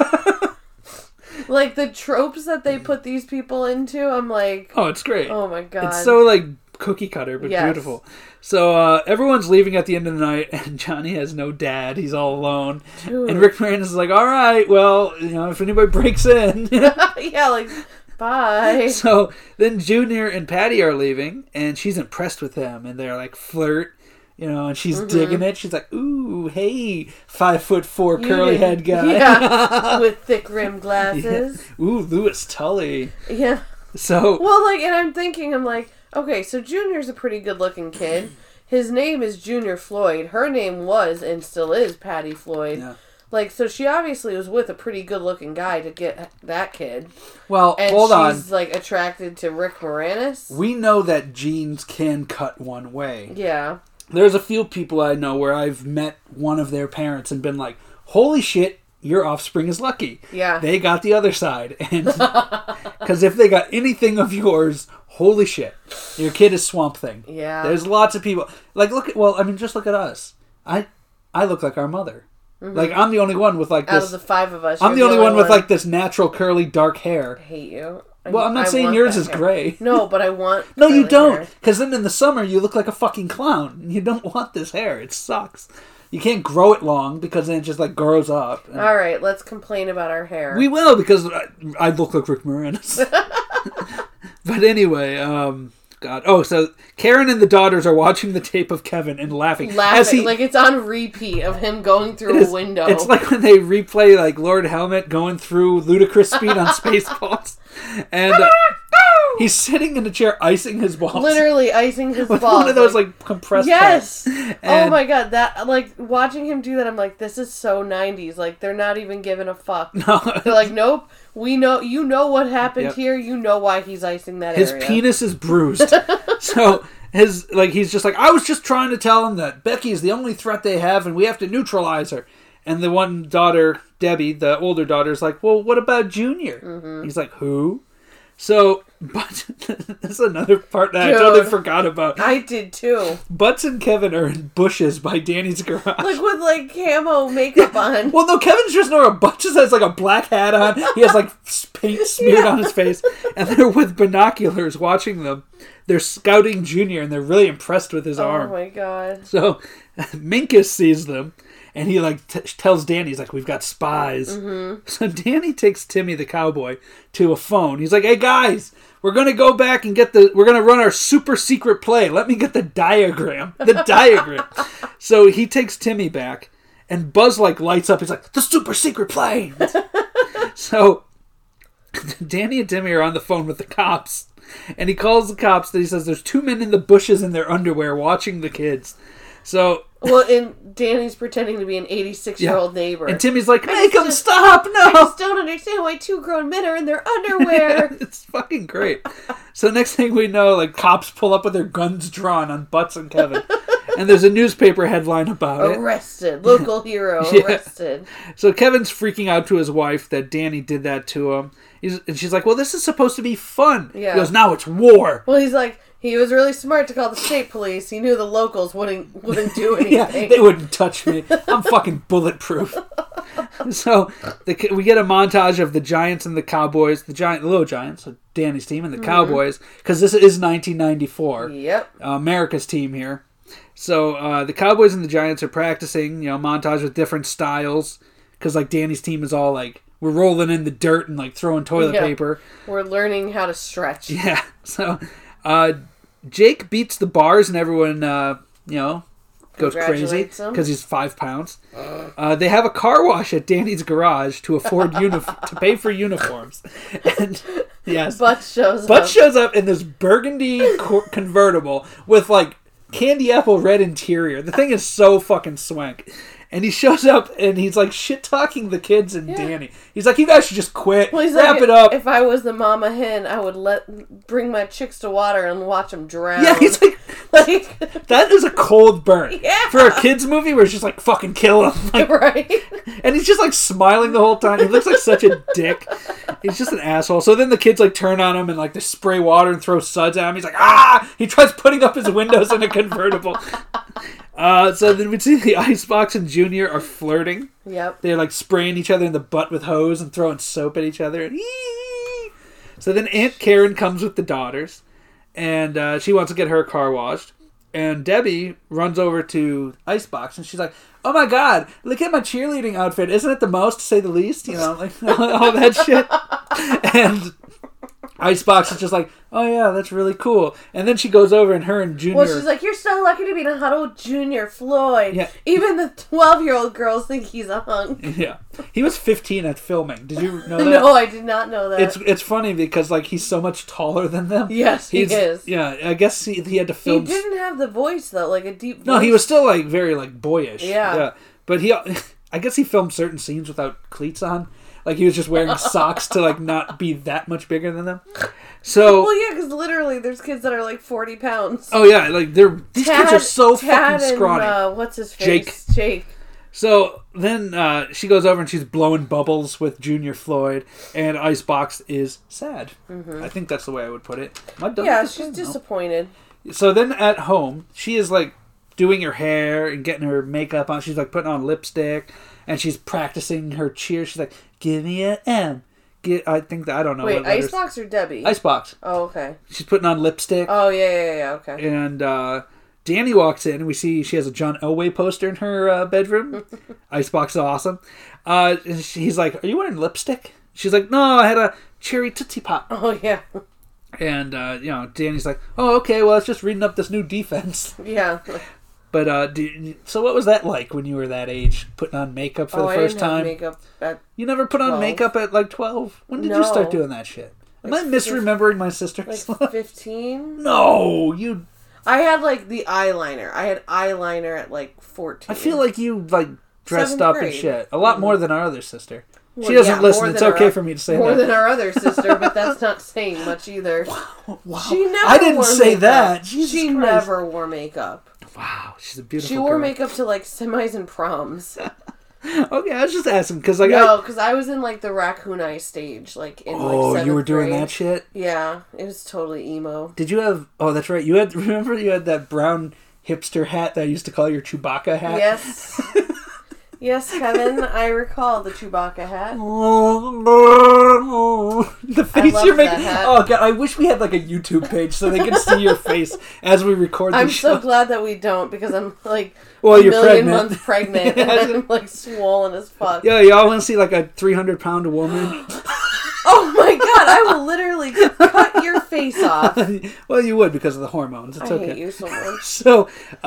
Like, the tropes that they put these people into, I'm like... Oh, it's great. Oh, my God. It's so, like, cookie cutter, but beautiful. So, everyone's leaving at the end of the night, and Johnny has no dad. He's all alone. Dude. And Rick Moranis is like, all right, well, you know, if anybody breaks in... Yeah, like, bye. So, then Junior and Patty are leaving, and she's impressed with him, and they're, like, flirt... You know, and she's digging it. She's like, ooh, hey, 5'4" curly head guy. Yeah, with thick rimmed glasses. Yeah. Ooh, Louis Tully. Yeah. So. Well, like, and I'm like, okay, so Junior's a pretty good looking kid. His name is Junior Floyd. Her name was, and still is, Patty Floyd. Yeah. Like, so she obviously was with a pretty good looking guy to get that kid. Well, and hold on. She's, like, attracted to Rick Moranis. We know that genes can cut one way. Yeah. There's a few people I know where I've met one of their parents and been like, holy shit, your offspring is lucky. Yeah. They got the other side. And because if they got anything of yours, holy shit, your kid is Swamp Thing. Yeah. There's lots of people. Like, just look at us. I look like our mother. Mm-hmm. Like, I'm the only one with like this. Out of the 5 of us. I'm the only one with like this natural curly dark hair. I hate you. Well, I'm not saying yours is gray. No, but I want... No, you don't. Because then in the summer, you look like a fucking clown. You don't want this hair. It sucks. You can't grow it long because then it just, like, grows up. All right, let's complain about our hair. We will, because I look like Rick Moranis. But anyway, God. Oh, so Karen and the daughters are watching the tape of Kevin and laughing. Like it's on repeat of him going through a window. It's like when they replay, like, Lord Helmet going through ludicrous speed on Spaceballs. And he's sitting in a chair icing his balls. Literally icing his balls. One of those, like compressed Yes! Oh my god, that, like, watching him do that, I'm like, this is so 90s. Like, they're not even giving a fuck. No. They're like, nope, we know, you know what happened here, you know why he's icing that area. His penis is bruised. So, he's just like, I was just trying to tell him that Becky is the only threat they have and we have to neutralize her. And the one daughter, Debbie, the older daughter, is like, well, what about Junior? Mm-hmm. He's like, who? So, but this is another part that I totally forgot about. I did too. Butts and Kevin are in bushes by Danny's garage. Like with like camo makeup on. Well, no, Kevin's just not. Butts just has like a black hat on. He has like paint smeared on his face. And they're with binoculars watching them. They're scouting Junior and they're really impressed with his arm. Oh my god. So, Minkus sees them. And he, like, tells Danny, he's like, we've got spies. Mm-hmm. So Danny takes Timmy the cowboy to a phone. He's like, hey, guys, we're going to go back and we're going to run our super secret play. Let me get the diagram. So he takes Timmy back, and Buzz lights up. He's like, the super secret play. So Danny and Timmy are on the phone with the cops, and he calls the cops. He says there's 2 men in the bushes in their underwear watching the kids. So... Well, and Danny's pretending to be an 86-year-old neighbor. And Timmy's like, make them stop! No! I just don't understand why 2 grown men are in their underwear. It's fucking great. So next thing we know, cops pull up with their guns drawn on Butts and Kevin. And there's a newspaper headline about it. Arrested. Local hero arrested. So Kevin's freaking out to his wife that Danny did that to him. And she's like, well, this is supposed to be fun. Yeah. He goes, now it's war. Well, he's like... He was really smart to call the state police. He knew the locals wouldn't do anything. Yeah, they wouldn't touch me. I'm fucking bulletproof. So we get a montage of the Giants and the Cowboys, the Little Giants, so Danny's team, and the Cowboys, because this is 1994. Yep. America's team here. So the Cowboys and the Giants are practicing, montage with different styles, because Danny's team is all we're rolling in the dirt and throwing toilet paper. We're learning how to stretch. Yeah. So Jake beats the bars and everyone, goes crazy because he's 5 pounds. They have a car wash at Danny's garage to afford to pay for uniforms. And yes, Butch shows up in this burgundy convertible with candy apple red interior. The thing is so fucking swank. And he shows up and he's shit talking the kids and Danny. He's like, you guys should just quit. Well, Wrap it up. If I was the mama hen, I would bring my chicks to water and watch them drown. Yeah, he's that is a cold burn. Yeah. For a kids movie where it's just fucking kill him. Right. And he's just smiling the whole time. He looks like such a dick. He's just an asshole. So then the kids turn on him and they spray water and throw suds at him. He's like, ah! He tries putting up his windows in a convertible. So then we see the Icebox and Junior are flirting. Yep. They're spraying each other in the butt with hose and throwing soap at each other. And so then Aunt Karen comes with the daughters, and she wants to get her car washed. And Debbie runs over to Icebox, and she's like, oh my god, look at my cheerleading outfit. Isn't it the most, to say the least? All that shit. And Icebox is just oh yeah, that's really cool. And then she goes over and her and Junior... Well, she's like, you're so lucky to be in a huddle with Junior Floyd. Yeah. Even the 12-year-old girls think he's a hunk. Yeah. He was 15 at filming. Did you know that? No, I did not know that. It's funny because he's so much taller than them. Yes, he is. Yeah, I guess he had to film... He didn't have the voice, though, a deep voice. No, he was still very boyish. Yeah. But I guess he filmed certain scenes without cleats on. He was just wearing socks to not be that much bigger than them. So well, yeah, because literally there's kids that are 40 pounds. Oh yeah, these kids are so fucking scrawny. And, what's his face? Jake. So then she goes over and she's blowing bubbles with Junior Floyd, and Icebox is sad. Mm-hmm. I think that's the way I would put it. Yeah, she's disappointed. So then at home, she is doing her hair and getting her makeup on. She's putting on lipstick, and she's practicing her cheer. She's like, "Give me an M." I think that I don't know. Wait, Icebox or Debbie? Icebox. Oh, okay. She's putting on lipstick. Oh yeah, okay. And Danny walks in, and we see she has a John Elway poster in her bedroom. Icebox is awesome. And he's like, "Are you wearing lipstick?" She's like, "No, I had a cherry Tootsie Pop." Oh yeah. And Danny's like, "Oh, okay. Well, it's just reading up this new defense." Yeah. But so what was that like when you were that age, putting on makeup for the first time? Makeup at you never put 12. On makeup at 12? When did you start doing that shit? Am I misremembering my sisters? 15? No, you. I had the eyeliner. I had eyeliner at 14. I feel like you dressed up and shit a lot more than our other sister. Well, she doesn't listen. It's okay for me to say more that. More than our other sister, but that's not saying much either. Wow. She never. I didn't say that. She never wore makeup. Wow, she's a beautiful. She wore makeup to semis and proms. Okay, I was just asking because because I was in the Raccoon Eye stage, in Oh, you were doing grade. that shit. Yeah, it was totally emo. Did you have? Oh, that's right. Remember you had that brown hipster hat that I used to call your Chewbacca hat. Yes. Yes, Kevin, I recall the Chewbacca hat. The face you're making. Oh god, I wish we had a YouTube page so they could see your face as we record. I'm so glad that we don't because I'm you're million months pregnant and I'm swollen as fuck. Yeah, y'all want to see a 300-pound woman? Oh my God, I will literally cut your face off. Well, you would because of the hormones. It's okay. I hate you so much. So,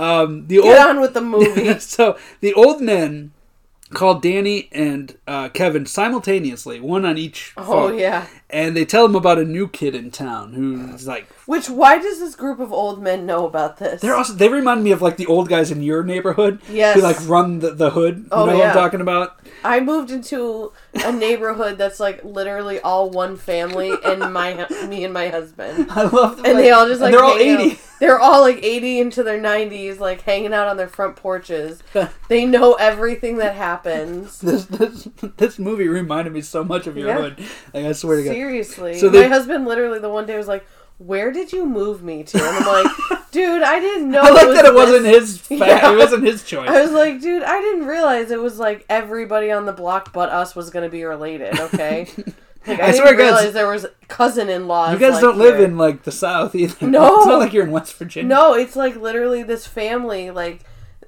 Get on with the movie. So, the old men called Danny and Kevin simultaneously, one on each phone. Oh, yeah. And they tell them about a new kid in town who's like... Why does this group of old men know about this? They remind me of like the old guys in your neighborhood. Yes. Who like run the hood. You know what I'm talking about? I moved into a neighborhood that's like literally all one family and me and my husband. I love them. And they all just like... They're all 80. They're all like 80 into their 90s, like hanging out on their front porches. They know everything that happens. This movie reminded me so much of your hood. Like, I swear to God. Seriously. So my husband literally the one day was like, "Where did you move me to?" And I'm like, "Dude, I didn't know." I like that it wasn't his fact. It wasn't his choice. I was like, "Dude, I didn't realize it was like everybody on the block but us was going to be related." Okay. Like, I didn't realize there was cousin-in-laws. You guys don't live in like the South either. No, it's not like you're in West Virginia. No, it's like literally this family, like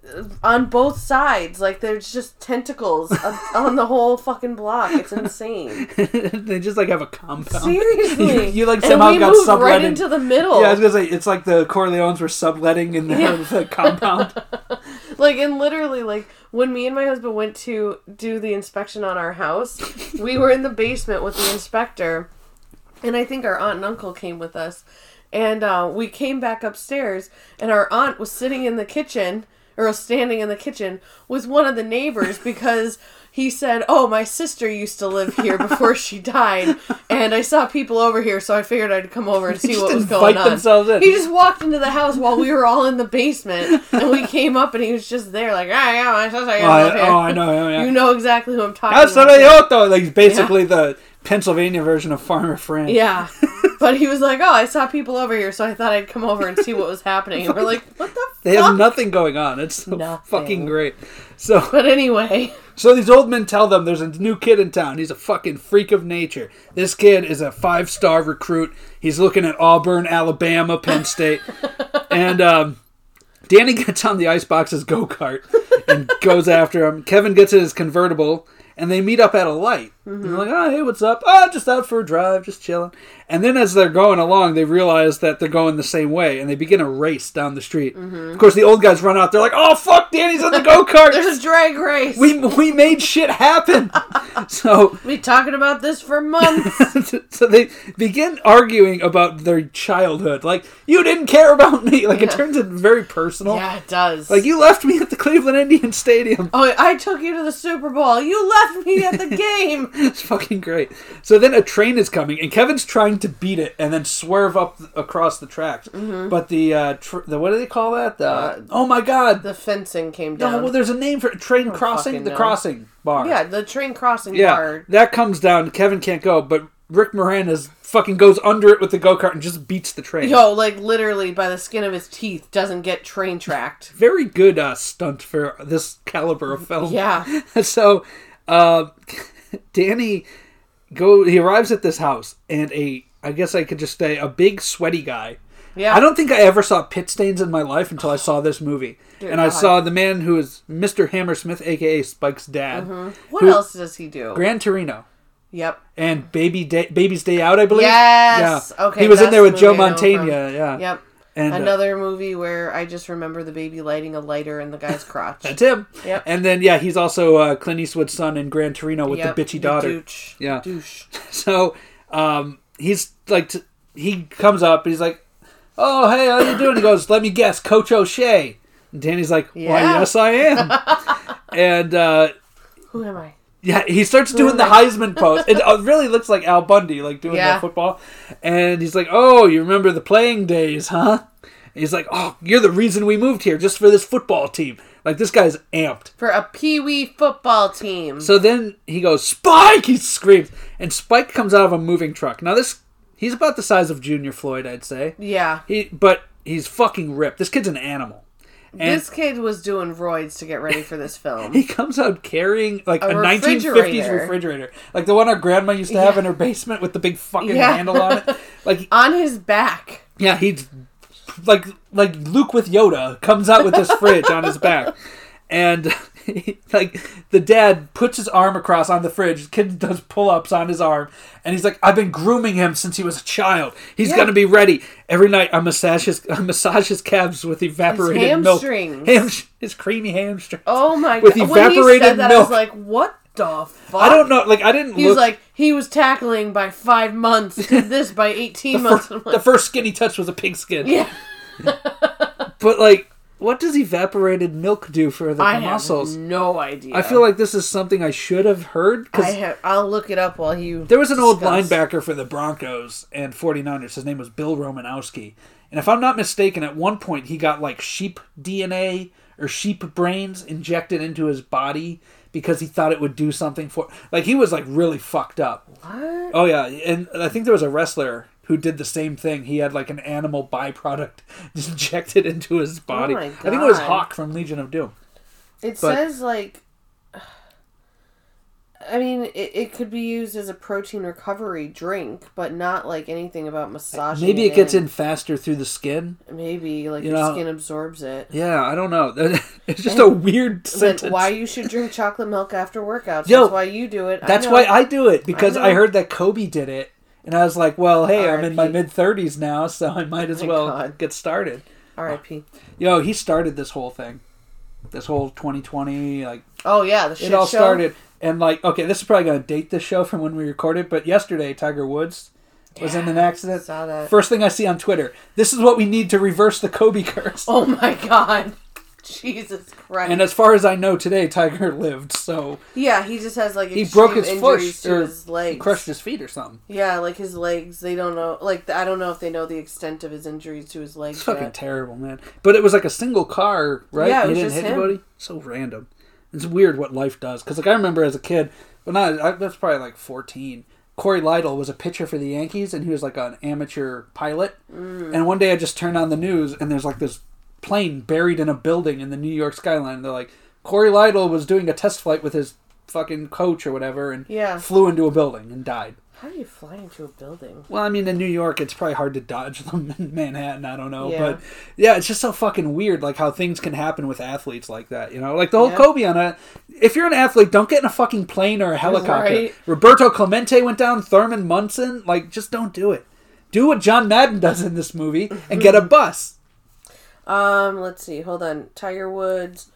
on both sides. Like there's just tentacles on the whole fucking block. It's insane. They just like have a compound. Seriously, you like somehow and we got moved subletting right into the middle. Yeah, I was gonna say it's like the Corleones were subletting in their compound. Like, and literally, like, when me and my husband went to do the inspection on our house, we were in the basement with the inspector, and I think our aunt and uncle came with us, and we came back upstairs, and our aunt was sitting in the kitchen, or standing in the kitchen, with one of the neighbors, because he said, "Oh, my sister used to live here before she died, and I saw people over here, so I figured I'd come over and see what was going on." Themselves in. He just walked into the house while we were all in the basement, and we came up, and he was just there, like, "Ah, yeah, my sister lives here." Oh, I know. Yeah. You know exactly who I'm talking about. Like, basically the Pennsylvania version of Farmer Fran. Yeah. But he was like, "Oh, I saw people over here, so I thought I'd come over and see what was happening." And we're like, "What the fuck?" They have nothing going on. It's so fucking great. So, but anyway. So these old men tell them there's a new kid in town. He's a fucking freak of nature. This kid is a 5-star recruit. He's looking at Auburn, Alabama, Penn State. And Danny gets on the Icebox's go-kart and goes after him. Kevin gets in his convertible. And they meet up at a light. Mm-hmm. And they're like, "Oh, hey, what's up? Oh, just out for a drive, just chilling." And then as they're going along, they realize that they're going the same way. And they begin a race down the street. Mm-hmm. Of course, the old guys run out. They're like, "Oh, fuck, Danny's on the go-kart. There's a drag race. We made shit happen." So we talking about this for months. So they begin arguing about their childhood. Like, "You didn't care about me." Like, it turns it very personal. Yeah, it does. Like, "You left me at the Cleveland Indians Stadium." "Oh, I took you to the Super Bowl. You left me at the game." It's fucking great. So then a train is coming, and Kevin's trying to beat it and then swerve up across the tracks. Mm-hmm. But the what do they call that? Oh my God! The fencing came down. No, well, there's a name for train crossing. The crossing bar. Yeah, the train crossing bar. That comes down. Kevin can't go, but Rick Moranis fucking goes under it with the go-kart and just beats the train. Yo, like literally by the skin of his teeth, doesn't get train tracked. Very good stunt for this caliber of film. Yeah. So, Danny he arrives at this house, and I guess I could just say a big sweaty guy. Yeah. I don't think I ever saw pit stains in my life until I saw this movie. Dear and God. I saw the man who is Mr. Hammersmith, a.k.a. Spike's dad. Mm-hmm. What else does he do? Gran Torino. Yep. And Baby's Day Out, I believe. Yes. Yeah. Okay. He was in there with Joe Mantegna. Yeah. Yep. And another movie where I just remember the baby lighting a lighter in the guy's crotch. That's him. Yep. And then he's also Clint Eastwood's son in Gran Torino with the bitchy daughter. Douche. Yeah. Douche. So he's like, he comes up and he's like, "Oh, hey, how you doing?" He goes, "Let me guess, Coach O'Shea." And Danny's like, "Why, yes, I am." And who am I? Yeah, he starts doing the Heisman pose. It really looks like Al Bundy, like doing that football. And he's like, "Oh, you remember the playing days, huh?" And he's like, "Oh, you're the reason we moved here, just for this football team." Like, this guy's amped. For a pee-wee football team. So then he goes, "Spike!" He screams. And Spike comes out of a moving truck. Now, he's about the size of Junior Floyd, I'd say. Yeah. But he's fucking ripped. This kid's an animal. And this kid was doing roids to get ready for this film. He comes out carrying like a 1950s refrigerator. Like the one our grandma used to have in her basement with the big fucking handle on it. Like on his back. Yeah, he's like Luke with Yoda comes out with this fridge on his back. And like the dad puts his arm across on the fridge. The kid does pull-ups on his arm, and he's like, "I've been grooming him since he was a child. He's gonna be ready." Every night, I massage his calves with evaporated milk. His creamy hamstrings. Oh my god! With evaporated when he said that, milk. I was like, "What the fuck?" I don't know. Like I didn't. He was like, he was tackling by 5 months. Did this by 18 months. The first skin he touched was a pigskin. Yeah. But like. What does evaporated milk do for the muscles? I have no idea. I feel like this is something I should have heard. I'll look it up while you There was an old linebacker for the Broncos and 49ers. His name was Bill Romanowski. And if I'm not mistaken, at one point he got like sheep DNA or sheep brains injected into his body because he thought it would do something for... Like, he was like really fucked up. What? Oh, yeah. And I think there was a wrestler who did the same thing. He had like an animal byproduct injected into his body. Oh my God. I think it was Hawk from Legion of Doom. Says like, I mean, it could be used as a protein recovery drink, but not like anything about massaging. Maybe it gets in faster through the skin. Maybe like the skin absorbs it. Yeah, I don't know. It's just a weird sentence. Why you should drink chocolate milk after workouts? That's why you do it. That's why I do it because I heard that Kobe did it. And I was like, well, hey, I'm in my mid-30s now, so I might as well get started. R.I.P. Yo, he started this whole thing. This whole 2020, like... Oh, yeah, the shit show. It all started. And, like, okay, this is probably going to date the show from when we recorded, but yesterday, Tiger Woods was in an accident. Saw that. First thing I see on Twitter, this is what we need to reverse the Kobe curse. Oh, my God. Jesus Christ. And as far as I know today, Tiger lived, so... Yeah, he just has, like, he broke his foot, to his legs. He crushed his feet or something. Yeah, like, his legs, they don't know... Like, I don't know if they know the extent of his injuries to his legs. It's fucking terrible, man. But it was like a single car, right? Yeah, he didn't hit anybody? So random. It's weird what life does. Because, like, I remember as a kid... Well, I was probably, like, 14... Corey Lytle was a pitcher for the Yankees, and he was, like, an amateur pilot. And one day I just turned on the news, and there's, like, this... plane buried in a building in the New York skyline. They're like, Corey Lytle was doing a test flight with his fucking coach or whatever and flew into a building and died. How do you fly into a building? Well, I mean, in New York, it's probably hard to dodge them. In Manhattan, I don't know. Yeah. But, yeah, it's just so fucking weird, like, how things can happen with athletes like that, you know? Like, the whole Kobe on it. If you're an athlete, don't get in a fucking plane or a helicopter. Right. Roberto Clemente went down, Thurman Munson. Like, just don't do it. Do what John Madden does in this movie and get a bus. Let's see. Hold on. Tiger Woods,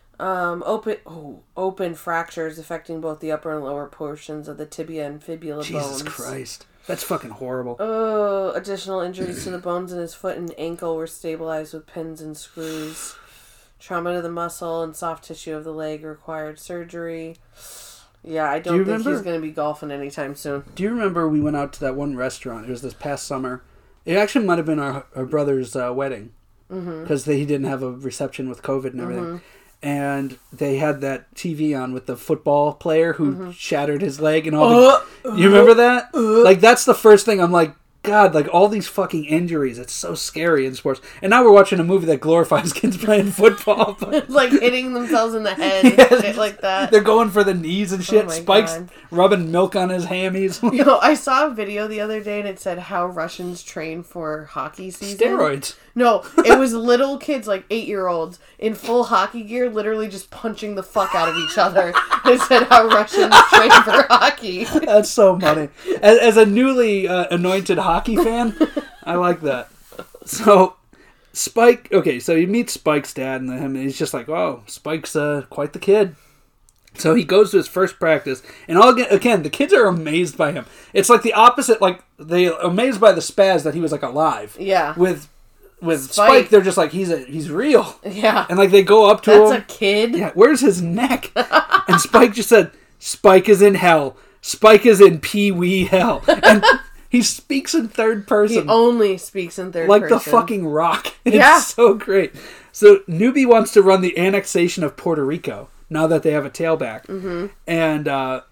open fractures affecting both the upper and lower portions of the tibia and fibula bones. Jesus Christ. That's fucking horrible. Additional injuries to the bones in his foot and ankle were stabilized with pins and screws. Trauma to the muscle and soft tissue of the leg required surgery. Yeah, I don't think he's going to be golfing anytime soon. Do you remember we went out to that one restaurant? It was this past summer. It actually might have been our brother's wedding. Because he didn't have a reception with COVID and everything. And they had that TV on with the football player who shattered his leg and all you remember that? Like, that's the first thing I'm like, God, like, all these fucking injuries. It's so scary in sports. And now we're watching a movie that glorifies kids playing football. Like, hitting themselves in the head and shit like that. They're going for the knees and shit. Spike's rubbing milk on his hammies. I saw a video the other day and it said how Russians train for hockey season. Steroids. No, it was little kids, like 8-year-olds, in full hockey gear, literally just punching the fuck out of each other. It said how Russians train for hockey. That's so funny. As a newly anointed hockey fan, I like that. So, Spike, okay, so you meet Spike's dad, and he's just like, oh, Spike's quite the kid. So he goes to his first practice, and again, the kids are amazed by him. It's like the opposite, like, they're amazed by the spaz that he was, like, alive. Yeah. With Spike, they're just like, he's real. Yeah. And, like, they go up to him. That's a kid? Yeah, where's his neck? And Spike just said, Spike is in hell. Spike is in pee-wee hell. And he speaks in third person. He only speaks in third person. Like the fucking Rock. It's so great. So, Newbie wants to run the annexation of Puerto Rico, now that they have a tailback. And,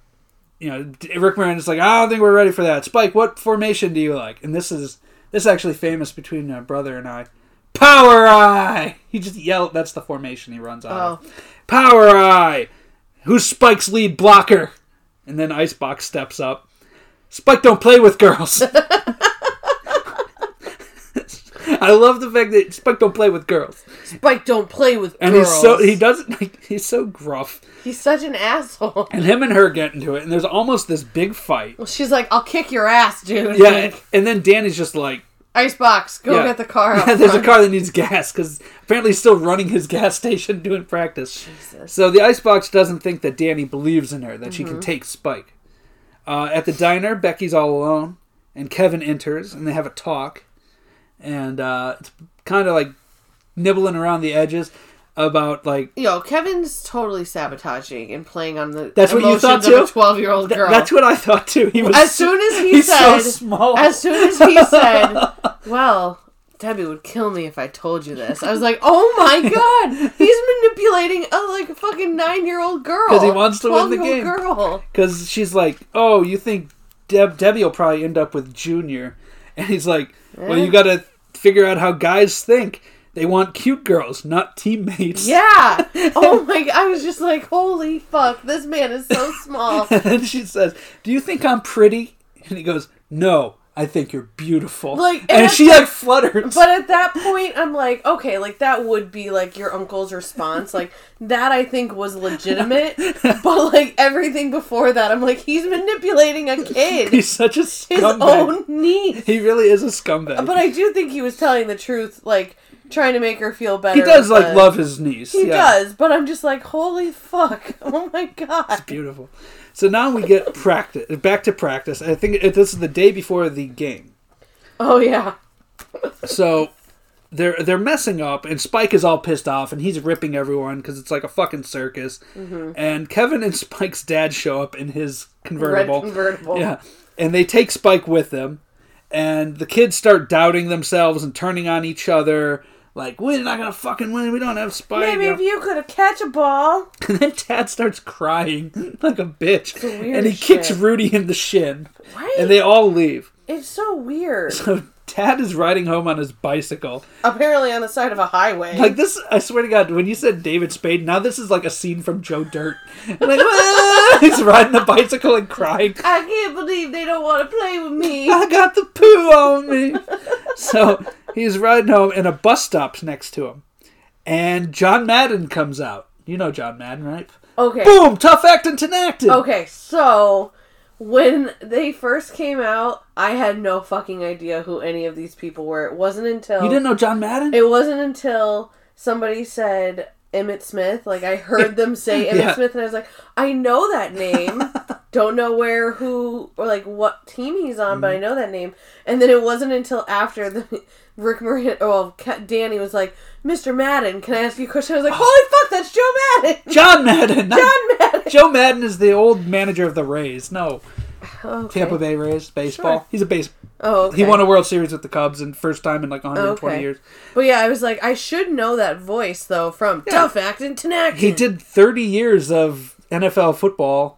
Rick Moranis is like, I don't think we're ready for that. Spike, what formation do you like? And this is actually famous between my brother and I. Power Eye! He just yelled. That's the formation he runs out of. Power Eye! Who's Spike's lead blocker? And then Icebox steps up. Spike don't play with girls. I I love the fact that Spike don't play with girls. Spike don't play with and girls. And he's so gruff. He's such an asshole. And him and her get into it, and there's almost this big fight. Well, she's like, I'll kick your ass, dude. Yeah, and then Danny's just like... Icebox, go get the car out. Yeah, there's a car that needs gas, because apparently he's still running his gas station doing practice. Jesus. So the Icebox doesn't think that Danny believes in her, that she can take Spike. At the diner, Becky's all alone, and Kevin enters, and they have a talk. And it's kind of like nibbling around the edges about like... Kevin's totally sabotaging and playing on the that's emotions what you thought too? of a 12-year-old girl. That's what I thought too. He was as soon as he said, so small. As soon as he said, well, Debbie would kill me if I told you this. I was like, oh my god, he's manipulating a fucking 9-year-old girl. Because he wants to win the game. Because she's like, oh, you think Debbie will probably end up with Junior. And he's like, well, you got to figure out how guys think. They want cute girls, not teammates. Yeah. Oh my god. I was just like, holy fuck, this man is so small. And then she says, do you think I'm pretty? And he goes, no, I think you're beautiful. And she flutters. But at that point, I'm like, okay, that would be your uncle's response. That I think was legitimate. But everything before that, I'm like, he's manipulating a kid. He's such a scumbag. His own niece. He really is a scumbag. But I do think he was telling the truth, trying to make her feel better. He does love his niece. He does, but I'm just like, holy fuck. Oh my god. It's beautiful. So now we get back to practice. I think this is the day before the game. Oh yeah. So they're messing up, and Spike is all pissed off, and he's ripping everyone because it's like a fucking circus. Mm-hmm. And Kevin and Spike's dad show up in his convertible. Red convertible. Yeah, and they take Spike with them, and the kids start doubting themselves and turning on each other. Like, we're not going to fucking win. We don't have Spike. Maybe if you could have catch a ball. And then Tad starts crying like a bitch. It's weird and he kicks Rudy in the shin. Right? And they all leave. It's so weird. So Tad is riding home on his bicycle. Apparently on the side of a highway. This, I swear to God, when you said David Spade, now this is like a scene from Joe Dirt. He's riding a bicycle and crying. I can't believe they don't want to play with me. I got the poo on me. So he's riding home, and a bus stops next to him. And John Madden comes out. You know John Madden, right? Okay. Boom! Tough actin' Tinactin. Okay, so when they first came out, I had no fucking idea who any of these people were. It wasn't until... You didn't know John Madden? It wasn't until somebody said Emmitt Smith. I heard them say Emmitt Smith, and I was like, I know that name. Don't know who, or what team he's on, but I know that name. And then it wasn't until after Rick Moranis, Danny was like, Mr. Madden, can I ask you a question? I was like, holy fuck, that's Joe Madden! John Madden! John Madden! Joe Madden is the old manager of the Rays. No. Okay. Tampa Bay Rays, baseball. Sure. He's a base. Oh, okay. He won a World Series with the Cubs, and first time in 120 years. But yeah, I was like, I should know that voice, though, from Tough Actin' Tinactin. He did 30 years of NFL football.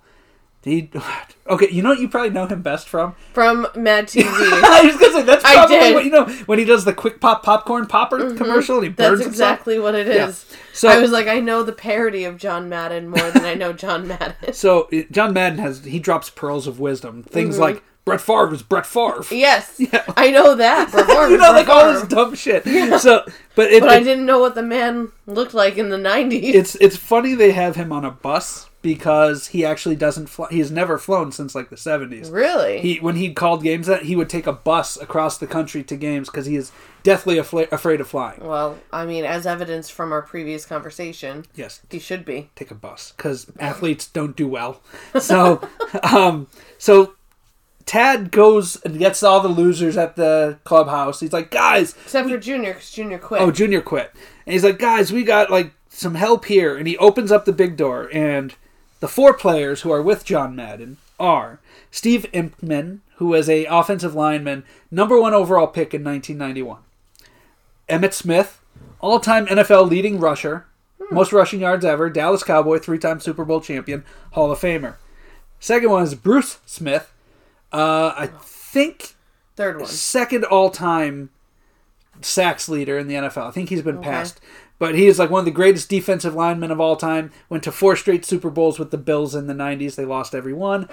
Okay, you know what you probably know him best from? From Mad TV. I was going to say, that's probably what you know. When he does the Quick Pop Popcorn Popper commercial, and he burns That's exactly what it is. Yeah. So, I was like, I know the parody of John Madden more than I know John Madden. So, John Madden he drops pearls of wisdom. Things like, Brett Favre is Brett Favre. Yes. Yeah. I know that. Brett Favre you know, all this dumb shit. Yeah. So, but I didn't know what the man looked like in the 90s. It's funny they have him on a bus because he actually doesn't fly. He has never flown since the 70s. Really? When he called games, he would take a bus across the country to games because he is deathly afraid of flying. Well, I mean, as evidence from our previous conversation, yes, he should be. Take a bus because athletes don't do well. So, so Tad goes and gets all the losers at the clubhouse. He's like, guys, except for Junior, because Junior quit. Oh, Junior quit, and he's like, guys, we got some help here, and he opens up the big door, and the 4 players who are with John Madden are Steve Emtman, who is a offensive lineman, number 1 overall pick in 1991. Emmitt Smith, all-time NFL leading rusher, most rushing yards ever, Dallas Cowboy, 3-time Super Bowl champion, Hall of Famer. Second one is Bruce Smith, I think third one, second all-time sacks leader in the NFL. I think he's been passed. But he is one of the greatest defensive linemen of all time. Went to 4 straight Super Bowls with the Bills in the 90s. They lost every one.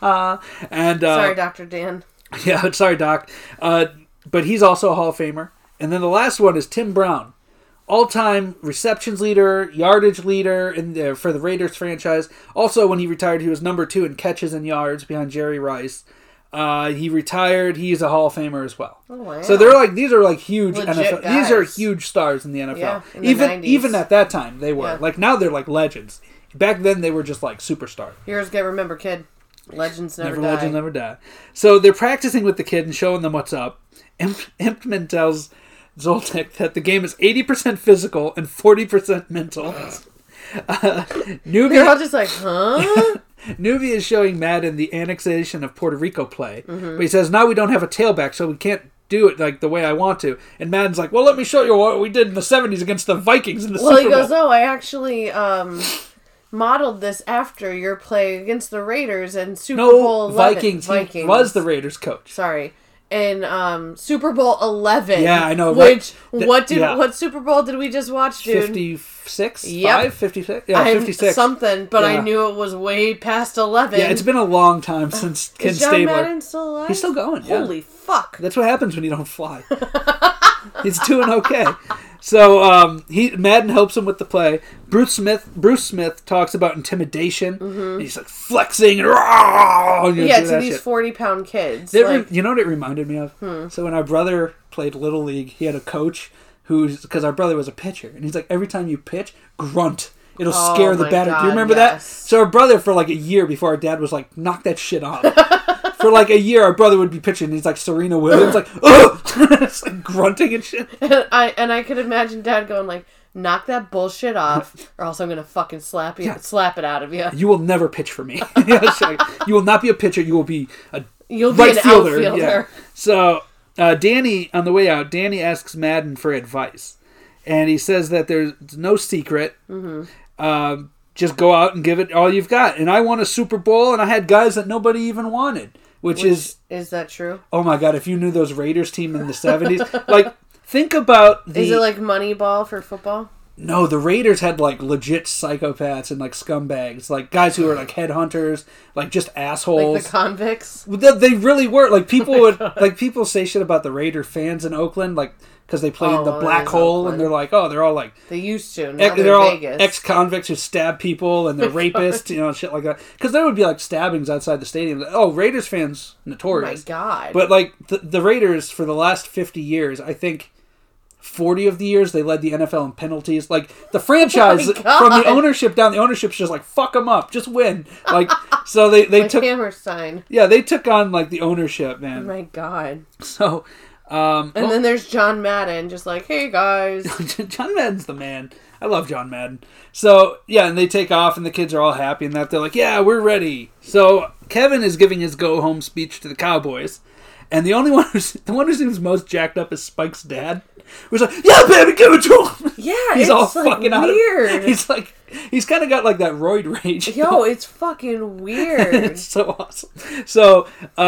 And sorry, Dr. Dan. Yeah, sorry, Doc. But he's also a Hall of Famer. And then the last one is Tim Brown. All-time receptions leader, yardage leader for the Raiders franchise. Also, when he retired, he was number 2 in catches and yards behind Jerry Rice. He retired. He's a Hall of Famer as well. Oh, wow. So these are huge NFL. Guys. These are huge stars in the NFL. Yeah, in the even at that time they were. Yeah. Now they're legends. Back then they were just superstars. Heroes get remembered, kid. Legends never die. Legends never die. So they're practicing with the kid and showing them what's up. Impman tells Zoltek that the game is 80% physical and 40% mental. They're all just huh? Newbie is showing Madden the annexation of Puerto Rico play. Mm-hmm. But he says, now we don't have a tailback, so we can't do it the way I want to. And Madden's like, well, let me show you what we did in the 70s against the Vikings in the Super Bowl. Well, he goes, I actually modeled this after your play against the Raiders and Super Bowl 11. Vikings. He was the Raiders coach. Sorry. In Super Bowl 11. Yeah, I know. What Super Bowl did we just watch, dude? 56? Yep. 5? 56? Yeah, 56. Something, but I knew it was way past 11. Yeah, it's been a long time since Ken Stabler. Is John Madden still alive? He's still going, Holy fuck. That's what happens when you don't fly. He's doing okay. So Madden helps him with the play. Bruce Smith talks about intimidation. Mm-hmm. And he's flexing and to these 40-pound kids. You know what it reminded me of? So when our brother played Little League, he had a coach because our brother was a pitcher, and he's like, every time you pitch, grunt. It'll scare the batter. Do you remember that? So our brother, for a year before our dad was like, knock that shit off. For a year, our brother would be pitching, and he's like Serena Williams, ugh! It's grunting and shit. And I could imagine Dad going knock that bullshit off, or else I'm gonna fucking slap it out of you. You will never pitch for me. You will not be a pitcher. You will be an outfielder. Yeah. So Danny, on the way out, Danny asks Madden for advice, and he says that there's no secret. Mm-hmm. Just go out and give it all you've got. And I won a Super Bowl, and I had guys that nobody even wanted. Which is that true? Oh my God! If you knew those Raiders team in the 70s, think about the. Is it like Moneyball for football? No, the Raiders had legit psychopaths and scumbags, guys who were headhunters, just assholes. Like the convicts. They really were. People say shit about the Raider fans in Oakland, because they played the black hole, and they're they're all they used to. Now they're all Vegas. Ex-convicts who stab people and they're rapists, shit like that. Because there would be stabbings outside the stadium. Oh, Raiders fans notorious. Oh my God! But the Raiders for the last 50 years, I think 40 of the years they led the NFL in penalties. The franchise from the ownership down, the ownership's just fuck them up, just win. So they took Hammerstein. Yeah, they took on the ownership, man. Oh my God! So. Then there's John Madden, just hey guys. John Madden's the man. I love John Madden. So, yeah, and they take off, and the kids are all happy, and they're like, yeah, we're ready. So, Kevin is giving his go-home speech to the Cowboys, and the one who seems most jacked up is Spike's dad, who's like, yeah, baby, give it to him. Yeah, he's all fucking weird. Out of, he's kind of got that roid rage. Yo, it's fucking weird. It's so awesome. So,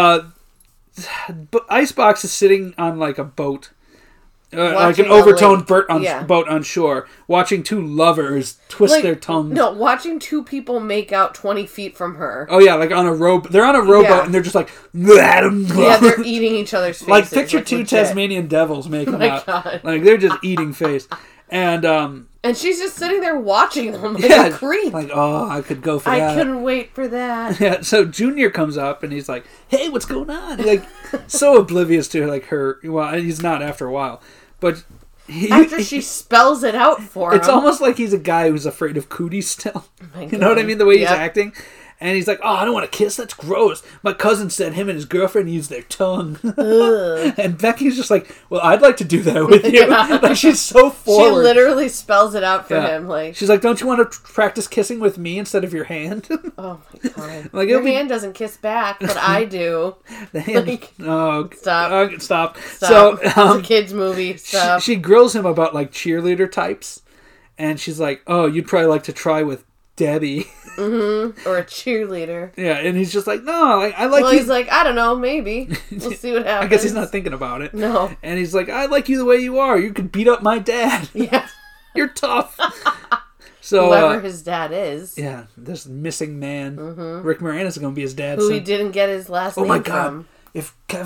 Icebox is sitting on a boat, an overtoned boat on shore, watching two lovers twist their tongues. No, watching two people make out 20 feet from her. Oh yeah, on a rope. They're on a rowboat and they're just yeah, they're eating each other's faces. Picture two legit Tasmanian devils making out. God. They're just eating face. And she's just sitting there watching them a creep. I could go for that. I couldn't wait for that. Yeah, so Junior comes up and he's like, hey, what's going on? He's so oblivious to her. Well, he's not after a while. But after she spells it out for him. It's almost like he's a guy who's afraid of cooties still. You know what I mean? The way he's acting. And he's like, oh, I don't want to kiss. That's gross. My cousin said him and his girlfriend used their tongue. And Becky's just like, well, I'd like to do that with you. Yeah. She's so forward. She literally spells it out for him. She's like, don't you want to practice kissing with me instead of your hand? Oh, my God. Your hand doesn't kiss back, but I do. The hand... Stop. Stop. So, it's a kid's movie. Stop. She grills him about, cheerleader types. And she's like, oh, you'd probably like to try with Debbie. Mm-hmm. Or a cheerleader. Yeah, and he's just like, no, I like you. He's like, I don't know, maybe. We'll see what happens. I guess he's not thinking about it. No. And he's like, I like you the way you are. You could beat up my dad. Yeah. You're tough. So whoever his dad is. Yeah, this missing man. Mm-hmm. Rick Moranis is going to be his dad. Who he didn't get his last name from. Oh my God. If Kevin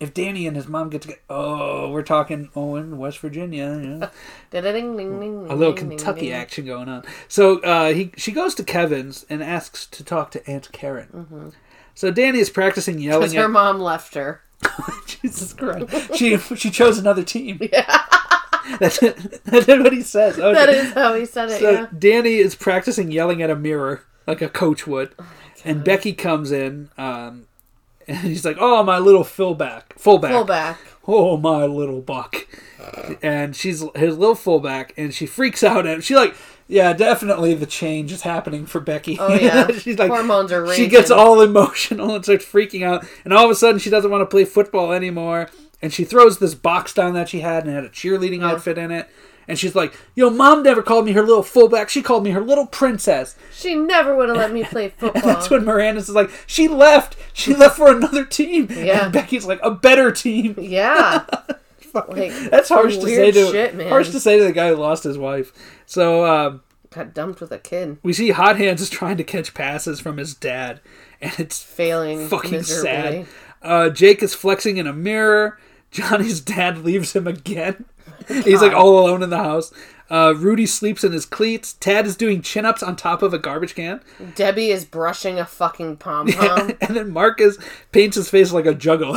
if Danny and his mom get together, we're talking Owen, West Virginia, a little Kentucky action going on. So she goes to Kevin's and asks to talk to Aunt Karen. Mm-hmm. So Danny is practicing yelling because her mom left her. Jesus Christ! She chose another team. Yeah. That's what he says. Okay. That is how he said it. So yeah. Danny is practicing yelling at a mirror like a coach would, and Becky comes in. And he's like, "Oh, my little fullback. Oh, my little buck." And she's his little fullback, and she freaks out at him. She like, yeah, definitely the change is happening for Becky. Oh yeah, she's like, hormones are raging. She gets all emotional and starts freaking out, and all of a sudden she doesn't want to play football anymore. And she throws this box down that she had and had a cheerleading outfit in it. And she's like, Mom never called me her little fullback. She called me her little princess. She never would have let me play football. And that's when Miranda's is like, she left. She left for another team. Yeah. And Becky's like, a better team. Yeah. That's harsh to say to the guy who lost his wife. So, got dumped with a kid. We see Hot Hands is trying to catch passes from his dad. And it's failing fucking miserably. Sad. Jake is flexing in a mirror. Johnny's dad leaves him again. He's like all alone in the house. Rudy sleeps in his cleats. Tad is doing chin-ups on top of a garbage can. Debbie is brushing a fucking pom-pom. Yeah, and then Marcus paints his face like a juggalo.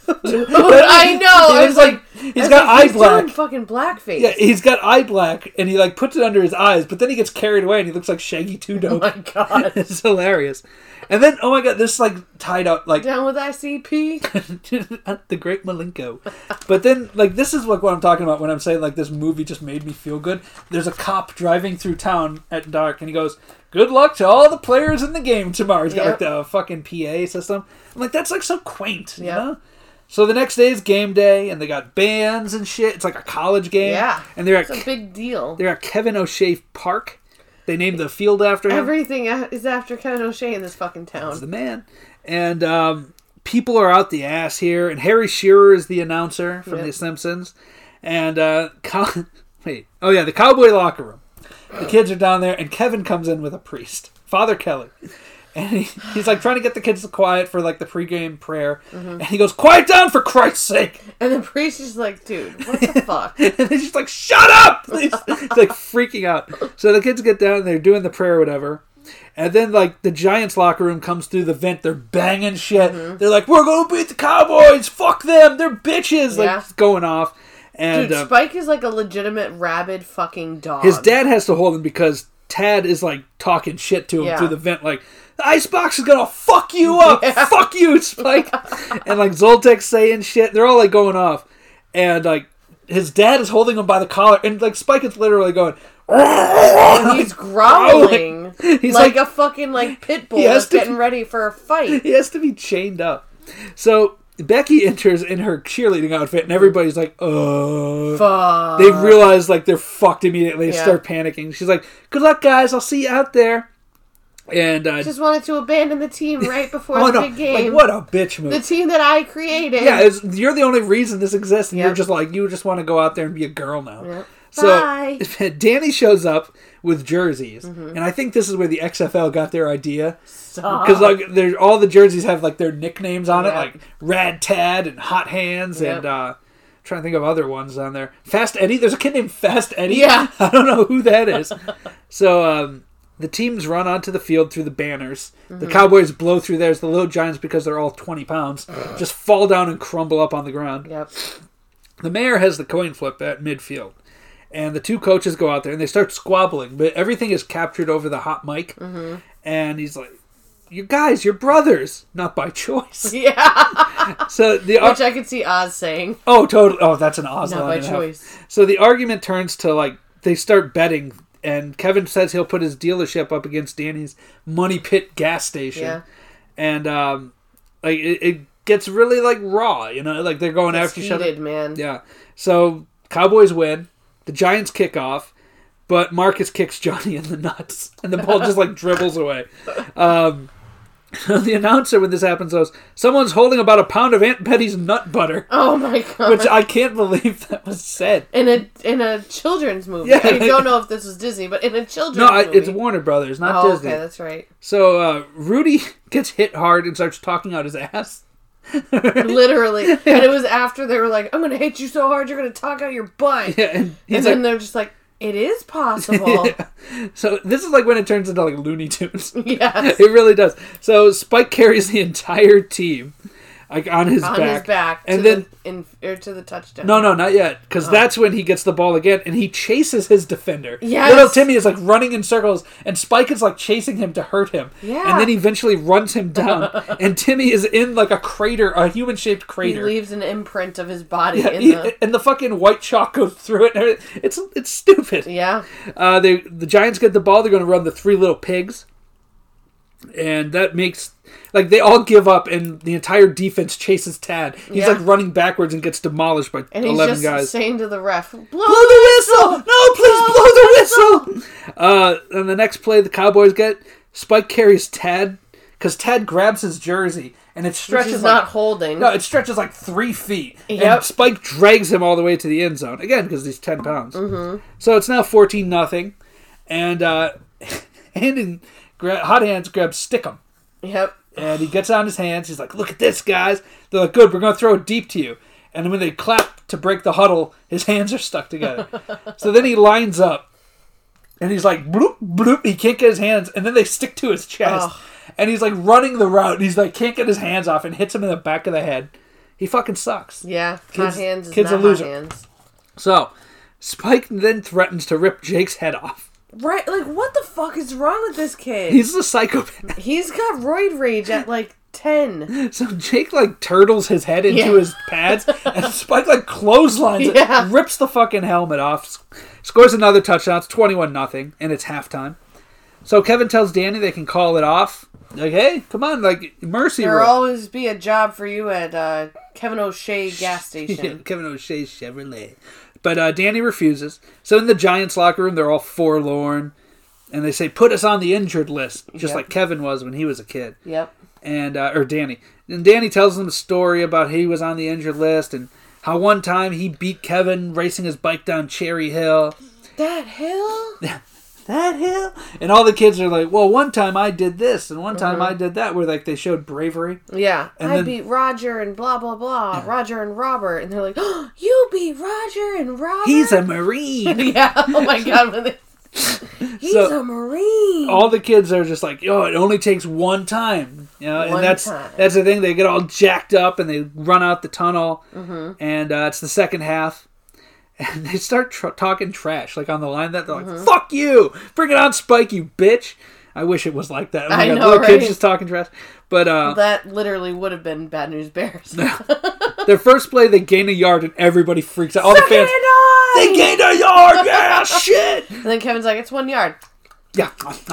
I know. He's got eye black. Doing fucking blackface. Yeah, he's got eye black, and he like puts it under his eyes, but then he gets carried away, and he looks like Shaggy 2 Dope. Oh my god, it's hilarious. And then, oh my god, this like tied up like down with ICP, the Great Malenko. But then, like, this is like what I'm talking about when I'm saying like this movie just made me feel good. There's a cop driving through town at dark, and he goes, "Good luck to all the players in the game tomorrow." He's got like the fucking PA system. I'm like, that's like so quaint, you know? So the next day is game day, and they got bands and shit. It's like a college game. Yeah, and they're it's a big deal. They're at Kevin O'Shea Park. They named the field after him. Everything is after Kevin O'Shea in this fucking town. He's the man. And people are out the ass here. And Harry Shearer is the announcer from The Simpsons. And, the Cowboy locker room. The kids are down there, and Kevin comes in with a priest. Father Kelly. And he's like trying to get the kids to quiet for like the pregame prayer. Mm-hmm. And he goes, "Quiet down for Christ's sake." And the priest is like, "Dude, what the fuck?" And then she's like, "Shut up!" He's like freaking out. So the kids get down and they're doing the prayer or whatever. And then like the Giants locker room comes through the vent. They're banging shit. Mm-hmm. They're like, "We're going to beat the Cowboys. Fuck them. They're bitches." Like going off. And dude, Spike is like a legitimate rabid fucking dog. His dad has to hold him because Tad is like talking shit to him through the vent like, "The icebox is gonna fuck you up. Yeah. Fuck you, Spike." And like Zoltek's saying shit. They're all like going off. And like his dad is holding him by the collar. And like Spike is literally going, and he's growling. He's like a fucking like pit bull that's getting ready for a fight. He has to be chained up. So Becky enters in her cheerleading outfit, and everybody's like, fuck. They realize like they're fucked immediately. They start panicking. She's like, "Good luck, guys. I'll see you out there." And just wanted to abandon the team right before the big game. Like, what a bitch move! The team that I created. Yeah, you're the only reason this exists, and you're just like, you just want to go out there and be a girl now. Yep. So bye. Danny shows up with jerseys, and I think this is where the XFL got their idea. Because like all the jerseys have like their nicknames on it, like Rad Tad and Hot Hands, and trying to think of other ones on there. Fast Eddie. There's a kid named Fast Eddie. Yeah, I don't know who that is. So the teams run onto the field through the banners. Mm-hmm. The Cowboys blow through theirs. The little Giants, because they're all 20 pounds, just fall down and crumble up on the ground. Yep. The mayor has the coin flip at midfield. And the two coaches go out there and they start squabbling, but everything is captured over the hot mic. Mm-hmm. And he's like, "You guys, you're brothers, not by choice." Yeah. So which I could see Oz saying. Oh, totally. Oh, that's an Oz not line. Not by choice. So the argument turns to like they start betting, and Kevin says he'll put his dealership up against Danny's Money Pit gas station. Yeah. And like it gets really like raw, you know, like they're going after each other. Man. Yeah. So Cowboys win. The Giants kick off, but Marcus kicks Johnny in the nuts, and the ball just like dribbles away. The announcer, when this happens, goes, "Someone's holding about a pound of Aunt Betty's nut butter." Oh my god! Which I can't believe that was said in a children's movie. Yeah. I don't know if this was Disney, but in a children's movie. It's Warner Brothers, not Disney. Okay, that's right. So Rudy gets hit hard and starts talking out his ass. Literally. Yeah. And it was after they were like, I'm going to hit you so hard you're going to talk out your butt. Yeah, and then they're just like, it is possible. Yeah. So this is like when it turns into like Looney Tunes. Yes. It really does. So Spike carries the entire team. Like on his back, and then to the touchdown. No, not yet, because that's when he gets the ball again, and he chases his defender. Yes. Little Timmy is like running in circles, and Spike is like chasing him to hurt him. Yeah. And then he eventually runs him down, and Timmy is in like a crater, a human-shaped crater. He leaves an imprint of his body and the fucking white chalk goes through it. And it's stupid. Yeah. The Giants get the ball. They're going to run the three little pigs, and that makes. Like, they all give up, and the entire defense chases Tad. He's, like, running backwards and gets demolished by 11 guys. And he's just saying to the ref, blow the whistle! No, please blow the whistle! And the next play the Cowboys get, Spike carries Tad, because Tad grabs his jersey, and it stretches Which is not holding. No, it stretches like 3 feet. Yep. And Spike drags him all the way to the end zone. Again, because he's 10 pounds. Mm-hmm. So it's now 14-0. And Hot Hands grabs Stickum. Yep. And he gets on his hands. He's like, look at this, guys. They're like, good, we're going to throw it deep to you. And when they clap to break the huddle, his hands are stuck together. So then he lines up. And he's like, bloop, bloop. He can't get his hands. And then they stick to his chest. Oh. And he's like running the route. And he's like, can't get his hands off. And hits him in the back of the head. He fucking sucks. Yeah. Hot Hands is not Hot Hands. So, Spike then threatens to rip Jake's head off. Right, like, what the fuck is wrong with this kid? He's a psychopath. He's got roid rage at, like, 10. So Jake, like, turtles his head into his pads, and Spike, like, clotheslines it, rips the fucking helmet off, scores another touchdown. It's 21-0, and it's halftime. So Kevin tells Danny they can call it off. Like, hey, come on, like, mercy. There'll always be a job for you at Kevin O'Shea gas station. Yeah, Kevin O'Shea Chevrolet. But Danny refuses. So in the Giants locker room, they're all forlorn. And they say, put us on the injured list. Just like Kevin was when he was a kid. Yep. And or Danny. And Danny tells them a story about he was on the injured list. And how one time he beat Kevin racing his bike down Cherry Hill. That hill? That hill? And all the kids are like, well, one time I did this. And one time I did that. Where like they showed bravery. Yeah. And I beat Roger and blah, blah, blah. Yeah. Roger and Robert. And they're like, oh, you beat Roger and Robert? He's a Marine. Yeah. Oh, my God. He's a Marine. All the kids are just like, oh, it only takes one time. You know, and that's the thing. They get all jacked up and they run out the tunnel. Mm-hmm. And it's the second half. And they start talking trash, like on the line that they're like, fuck you! Bring it on, Spike, you bitch! I wish it was like that. I know, little right? kids just talking trash. But that literally would have been Bad News Bears. Their first play, they gain a yard and everybody freaks out. All the fans, they gained a yard! Yeah, shit! And then Kevin's like, it's 1 yard. Yeah.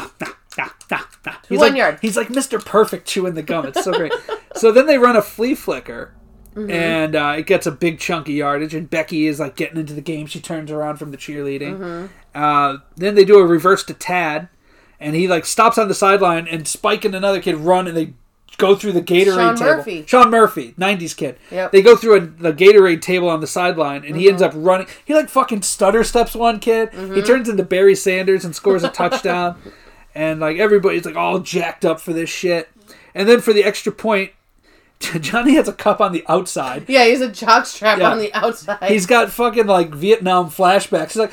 He's 1 yard. He's like Mr. Perfect chewing the gum. It's so great. So then they run a flea flicker. Mm-hmm. And it gets a big chunky yardage, and Becky is like getting into the game. She turns around from the cheerleading. Mm-hmm. Then they do a reverse to Tad, and he like stops on the sideline, and Spike and another kid run, and they go through the Gatorade table. Sean Murphy, 90s kid. Yep. They go through the Gatorade table on the sideline, and he ends up running. He like fucking stutter steps one kid. Mm-hmm. He turns into Barry Sanders and scores a touchdown. And like everybody's like all jacked up for this shit. And then for the extra point, Johnny has a cup on the outside. Yeah, he's a jockstrap on the outside. He's got fucking like Vietnam flashbacks. He's like,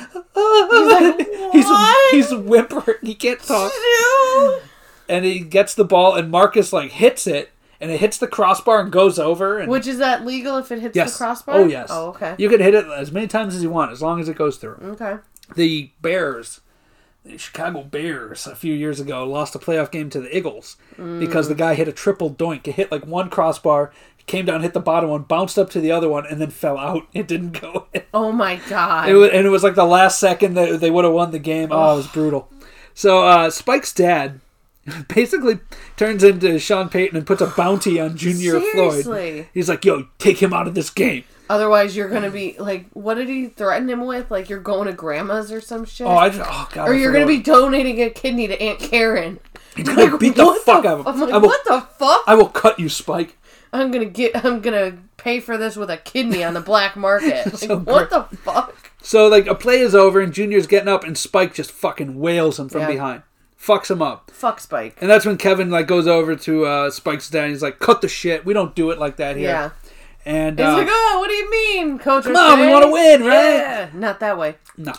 he's whimpering. He can't talk. And he gets the ball, and Marcus like hits it, and it hits the crossbar and goes over. And... Which is that legal if it hits the crossbar? Oh yes. Oh okay. You can hit it as many times as you want, as long as it goes through. Okay. The Bears. The Chicago Bears a few years ago lost a playoff game to the Eagles because the guy hit a triple doink. It hit like one crossbar, came down, hit the bottom one, bounced up to the other one, and then fell out. It didn't go in. Oh my God. And it was like the last second that they would have won the game. Oh, it was brutal. So Spike's dad basically turns into Sean Payton and puts a bounty on Junior Floyd. He's like, yo, take him out of this game. Otherwise, you're going to be, like, what did he threaten him with? Like, you're going to grandma's or some shit? Oh, God. Or you're going to be donating a kidney to Aunt Karen. He's going to beat the fuck out of him. I'm like, what the fuck? I will cut you, Spike. I'm going to pay for this with a kidney on the black market. Like, so what the fuck? So, like, a play is over, and Junior's getting up, and Spike just fucking wails him from behind. fucks him up. Fuck Spike. And that's when Kevin like goes over to Spike's dad and he's like, cut the shit. We don't do it like that here. Yeah. And he's like, oh, what do you mean, Coach? Come on, we want to win, right? Yeah. Not that way. No,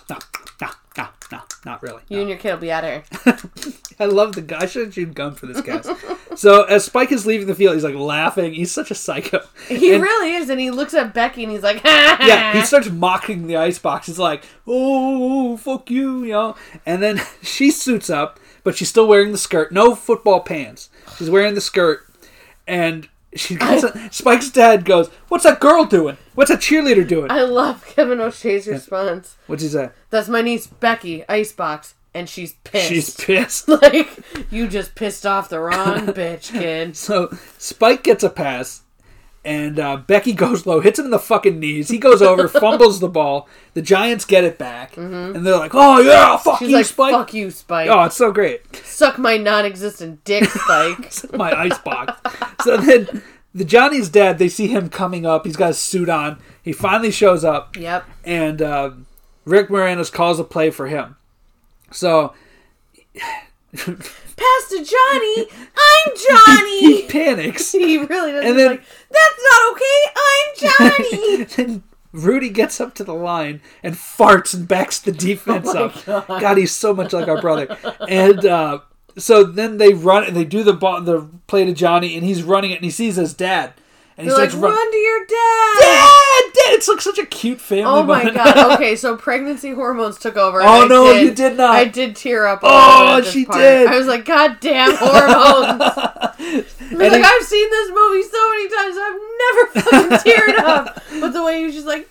not really. You and your kid will be out of here. I love the guy. I should have chewed gum for this cast. So as Spike is leaving the field, he's like laughing. He's such a psycho. He really is. And he looks at Becky and he's like, ha! Yeah, he starts mocking the icebox. He's like, oh, fuck you, you know. And then she suits up, but she's still wearing the skirt. No football pants. She's wearing the skirt. And Spike's dad goes, what's that girl doing? What's that cheerleader doing? I love Kevin O'Shea's response. What'd he say? That's my niece Becky, icebox. And she's pissed. She's pissed. Like, you just pissed off the wrong bitch, kid. So, Spike gets a pass, and Becky goes low, hits him in the fucking knees. He goes over, fumbles the ball. The Giants get it back, and they're like, oh, yeah, fuck She's you, like, Spike. Fuck you, Spike. Oh, it's so great. Suck my non-existent dick, Spike. Suck my icebox. So then, the Johnny's dad, they see him coming up. He's got a suit on. He finally shows up. Yep. And Rick Moranis calls a play for him. So, pass to Johnny. I'm Johnny. He panics. He really does. And then, like, that's not okay. I'm Johnny. Then Rudy gets up to the line and farts and backs the defense up. God, he's so much like our brother. And so then they run and they do the play to Johnny, and he's running it, and he sees his dad. And he's like, run to your dad! Dad! It's like such a cute family moment. Oh my god, okay, so pregnancy hormones took over. Oh no, you did not. I did tear up. Oh, she did. I was like, god damn hormones. I've seen this movie so many times, I've never fucking teared up. But the way he was just like,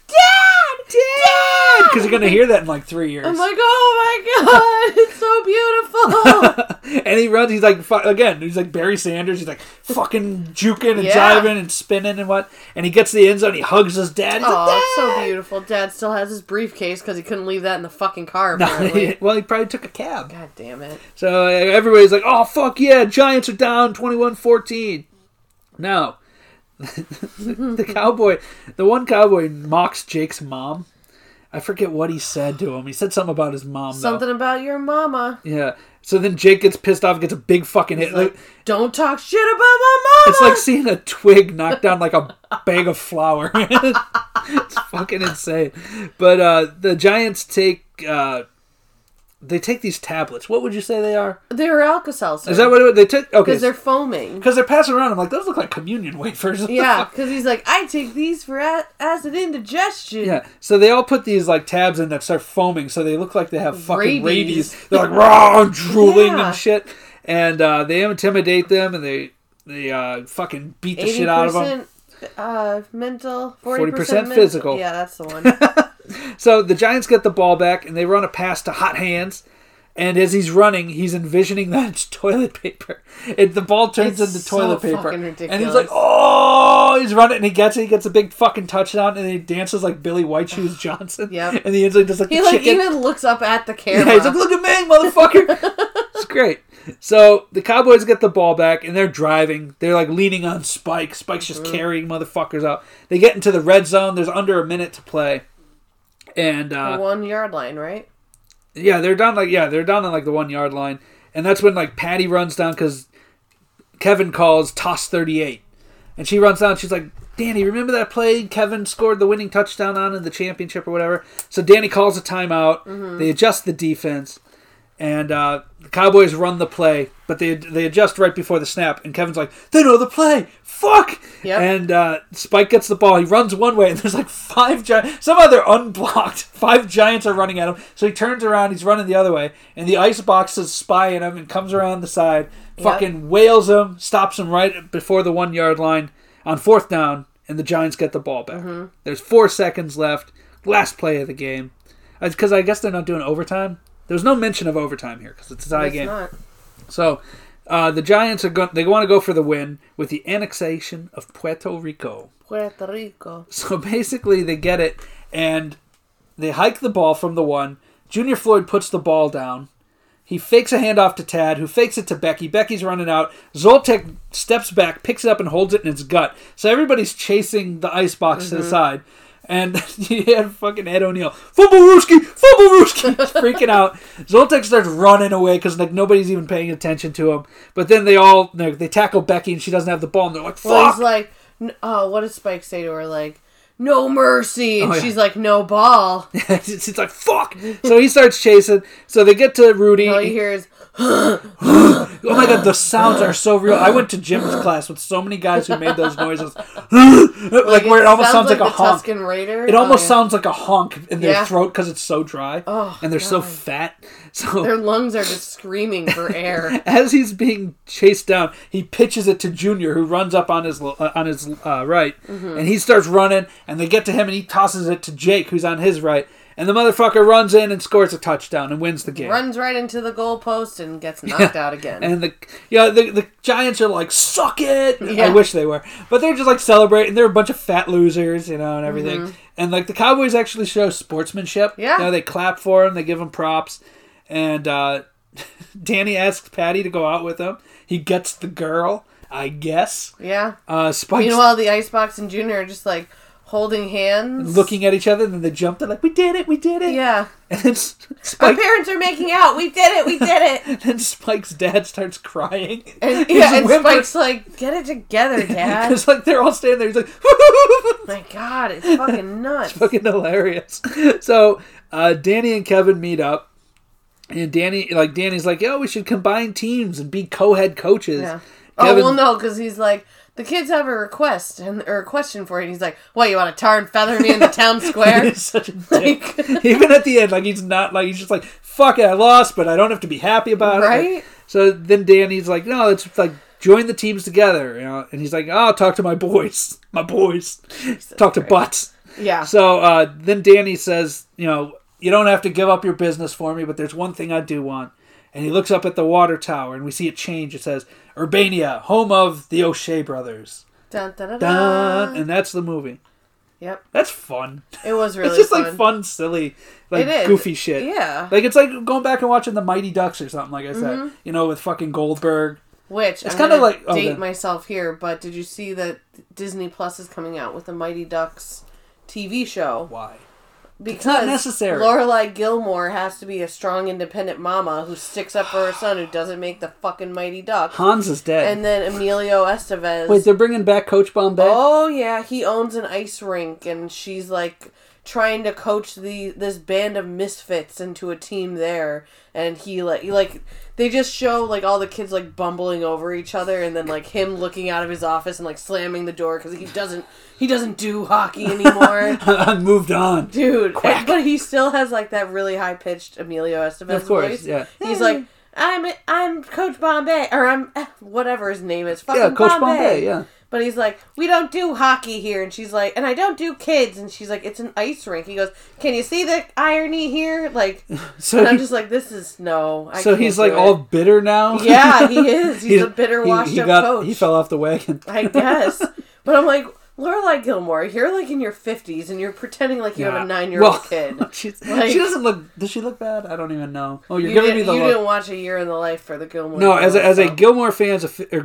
Dad! Because you're going to hear that in like 3 years. I'm like, oh my god, it's so beautiful. And he runs, he's like, again, he's like Barry Sanders. He's like fucking juking and jiving and spinning and what. And he gets to the end zone, he hugs his dad. He's like, it's so beautiful. Dad still has his briefcase because he couldn't leave that in the fucking car, apparently. Well, he probably took a cab. God damn it. So everybody's like, oh, fuck yeah, Giants are down 21-14. Now, the one cowboy mocks Jake's mom. I forget what he said to him. He said something about his mom, Something about your mama. Yeah. So then Jake gets pissed off and gets a big fucking hit. Like, don't talk shit about my mama! It's like seeing a twig knock down like a bag of flour. It's fucking insane. But the Giants take... they take these tablets. What would you say they are? They're Alka-Seltzer. Is that what they took? Okay. Because they're foaming. Because they're passing around. I'm like, those look like communion wafers. Yeah, because he's like, I take these for acid indigestion. Yeah, so they all put these like tabs in that start foaming, so they look like they have fucking rabies. They're like, raw, drooling and shit. And they intimidate them, and they fucking beat the shit out of them. Mental, 40% physical. Yeah, that's the one. So the Giants get the ball back, and they run a pass to Hot Hands. And as he's running, he's envisioning that it's toilet paper. The ball turns into toilet paper. And he's like, oh, he's running, and he gets a big fucking touchdown, and he dances like Billy White Shoes Johnson. Yep. And the end does like he the like chicken. even looks up at the camera. Yeah, he's like, look at me, motherfucker. It's great. So the Cowboys get the ball back, and they're driving. They're like leaning on Spike. Spike's just carrying motherfuckers out. They get into the red zone. There's under a minute to play. And the 1 yard line, right? Yeah, they're down on like the 1 yard line, and that's when like Patty runs down because Kevin calls toss 38, and she runs down. And she's like, Danny, remember that play Kevin scored the winning touchdown on in the championship or whatever? So Danny calls a timeout. Mm-hmm. They adjust the defense, and the Cowboys run the play, but they adjust right before the snap. And Kevin's like, they know the play. Fuck! Yep. And Spike gets the ball. He runs one way, and there's like 5 Giants. Somehow they're unblocked. 5 Giants are running at him. So he turns around. He's running the other way. And the icebox is spying him and comes around the side. Fucking wails him. Stops him right before the 1 yard line on 4th down. And the Giants get the ball back. Mm-hmm. There's 4 seconds left. Last play of the game. Because I guess they're not doing overtime. There's no mention of overtime here because it's a tie game. Not. So... the Giants they want to go for the win with the annexation of Puerto Rico. Puerto Rico. So basically they get it, and they hike the ball from the 1. Junior Floyd puts the ball down. He fakes a handoff to Tad, who fakes it to Becky. Becky's running out. Zoltek steps back, picks it up, and holds it in its gut. So everybody's chasing the icebox to the side. And you had fucking Ed O'Neill, Fumble Rooski, freaking out. Zoltek starts running away because like nobody's even paying attention to him. But then they tackle Becky and she doesn't have the ball and they're like, fuck! Well, he's like, what does Spike say to her? Like, no mercy. And she's like, no ball. She's like, fuck! So he starts chasing. So they get to Rudy. All you hear is, oh my god, the sounds are so real. I went to gym's class with so many guys who made those noises. Like where it almost sounds like a honk. Tusken Raider? It almost sounds like a honk in their throat because it's so dry. And they're so fat. So their lungs are just screaming for air. As he's being chased down, he pitches it to Junior, who runs up on his right. And he starts running, and they get to him, and he tosses it to Jake, who's on his right. And the motherfucker runs in and scores a touchdown and wins the game. Runs right into the goalpost and gets knocked out again. And the Giants are like, suck it! Yeah. I wish they were. But they're just like celebrating. They're a bunch of fat losers, and everything. And like the Cowboys actually show sportsmanship. Yeah. They clap for him. They give him props. And Danny asks Patty to go out with him. He gets the girl, I guess. Yeah. Spike's... Meanwhile, the Icebox and Junior are just like... holding hands, looking at each other, and then they jump. They're like, "We did it! We did it!" Yeah. And then our parents are making out. We did it! We did it! And then Spike's dad starts crying. And Spike's like, "Get it together, Dad!" Because like they're all standing there. He's like, "My God, it's fucking nuts!" It's fucking hilarious. So Danny and Kevin meet up, and Danny's like, "Yo, we should combine teams and be co-head coaches." Yeah. Kevin, no, because he's like, the kids have a request or a question for you. And he's like, "What, you want to tar and feather me in the town square?" He's such a dick. Even at the end, like he's not like he's just like, "Fuck it, I lost, but I don't have to be happy about it." Right? So then Danny's like, "No, let's like join the teams together," And he's like, "Oh, I'll talk to my boys, talk to butts." Yeah. So then Danny says, "You don't have to give up your business for me, but there's one thing I do want." And he looks up at the water tower, and we see it change. It says, Urbania, home of the O'Shea brothers. Dun, dun, dun, dun. And that's the movie. Yep. That's fun. It was really fun. It's just fun. like fun, silly, like goofy shit. Yeah. Like it's like going back and watching the Mighty Ducks or something, like I said. With fucking Goldberg. Which, it's kind of like... date myself here, but did you see that Disney Plus is coming out with the Mighty Ducks TV show? Why? Because it's not necessary. Lorelai Gilmore has to be a strong, independent mama who sticks up for her son who doesn't make the fucking Mighty Ducks. Hans is dead. And then Emilio Estevez. Wait, they're bringing back Coach Bombay? Oh, yeah. He owns an ice rink, and she's, like, trying to coach this band of misfits into a team there. And he, they just show, like, all the kids, like, bumbling over each other, and then, like, him looking out of his office and, like, slamming the door because he doesn't do hockey anymore. I moved on. Dude. But he still has, like, that really high-pitched Emilio Estevez voice. Yeah. He's like, I'm Coach Bombay, or I'm whatever his name is. Fucking Coach Bombay, yeah. But he's like, we don't do hockey here. And she's like, and I don't do kids. And she's like, it's an ice rink. He goes, can you see the irony here? Like, and I'm just like, this is, no. So he's like all bitter now? Yeah, he is. He's a bitter, washed up coach. He fell off the wagon. I guess. But I'm like, Lorelai Gilmore, you're like in your 50s and you're pretending like you have a 9-year-old kid. She doesn't look... Does she look bad? I don't even know. Oh, you're giving me the look. You didn't watch A Year in the Life for the Gilmore Girls. No, as a Gilmore Girls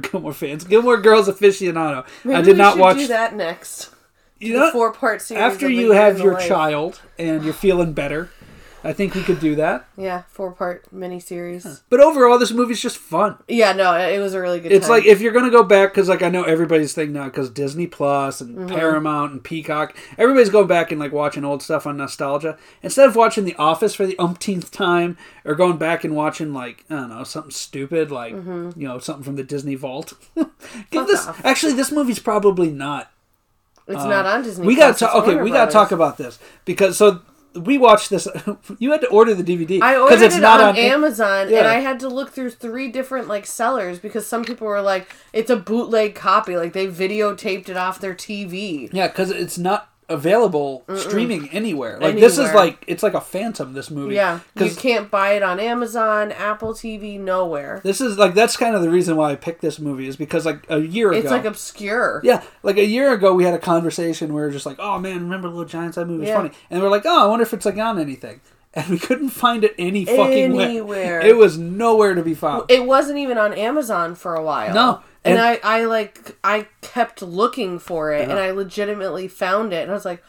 aficionado, maybe I did not watch... do that next. You know, 4-part series. After you have your child and you're feeling better, I think we could do that. Yeah, 4-part miniseries. Huh. But overall, this movie's just fun. Yeah, no, it was a really good It's time. Like, if you're going to go back, because like I know everybody's thing now, because Disney Plus and Paramount and Peacock, everybody's going back and like watching old stuff on nostalgia. Instead of watching The Office for the umpteenth time, or going back and watching like, I don't know, something stupid, like, something from the Disney Vault. Actually, this movie's probably not. It's not on Disney we Plus. We got to talk about this, because we watched this. You had to order the DVD. I ordered it on Amazon, and I had to look through 3 different like sellers because some people were like, "It's a bootleg copy." Like they videotaped it off their TV. Yeah, because it's not available streaming anywhere. Like this is like it's like a phantom. This movie. Yeah, you can't buy it on Amazon, Apple TV, nowhere. This is like that's kind of the reason why I picked this movie is because like a year ago it's like obscure. Yeah, like a year ago we had a conversation where we were just like, oh man, remember Little Giants? That movie was funny, and we're like, oh, I wonder if it's like on anything. And we couldn't find it anywhere. It was nowhere to be found. It wasn't even on Amazon for a while. No. And I kept looking for it, and I legitimately found it, and I was like,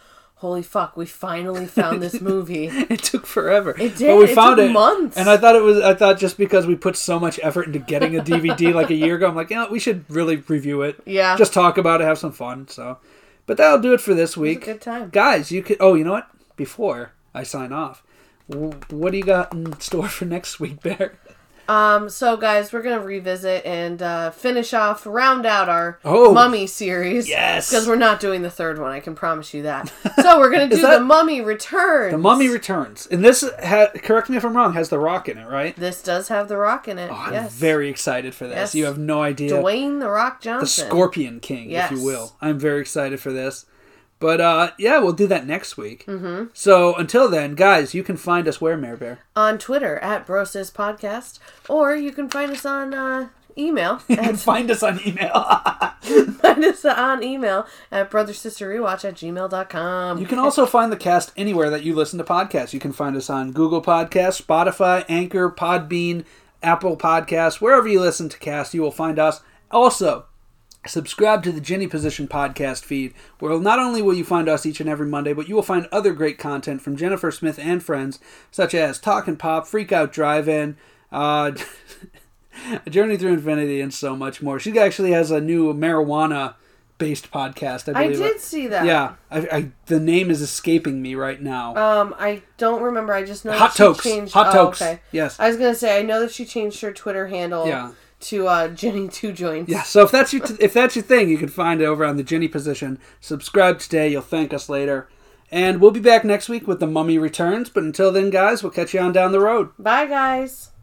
holy fuck, we finally found this movie. It took forever. It did. But we found it. Months. And I thought just because we put so much effort into getting a DVD like a year ago, I'm like, we should really review it. Yeah. Just talk about it, have some fun. So, but that'll do it for this week. It was a good time. Guys, you could, you know what? Before I sign off, what do you got in store for next week, Bear? So guys, we're going to revisit and round out our Mummy series. Yes! Because we're not doing the third one, I can promise you that. So we're going to do The Mummy Returns. The Mummy Returns. And this, correct me if I'm wrong, has The Rock in it, right? This does have The Rock in it, I'm very excited for this. Yes. You have no idea. Dwayne The Rock Johnson. The Scorpion King, if you will. I'm very excited for this. But, we'll do that next week. Mm-hmm. So, until then, guys, you can find us where, Mare Bear? On Twitter, @BrosisPodcast. Or you can find us on email. You can find us on email. Find us on email at brothersisterrewatch@gmail.com. You can also find the cast anywhere that you listen to podcasts. You can find us on Google Podcasts, Spotify, Anchor, Podbean, Apple Podcasts. Wherever you listen to cast, you will find us. Also, subscribe to the Ginny Position podcast feed, where not only will you find us each and every Monday, but you will find other great content from Jennifer Smith and friends, such as Talkin' Pop, Freak Out Drive-In, A Journey Through Infinity, and so much more. She actually has a new marijuana-based podcast, I believe. I did see that. Yeah. The name is escaping me right now. I don't remember. I just know Hot that Tokes. she changed... Hot Tokes. Okay. Yes. I was going to say, I know that she changed her Twitter handle... Yeah. To Jenny Two Joints. Yeah, so if that's your thing, you can find it over on the Ginny Position. Subscribe today, you'll thank us later. And we'll be back next week with The Mummy Returns, but until then, guys, we'll catch you on down the road. Bye, guys.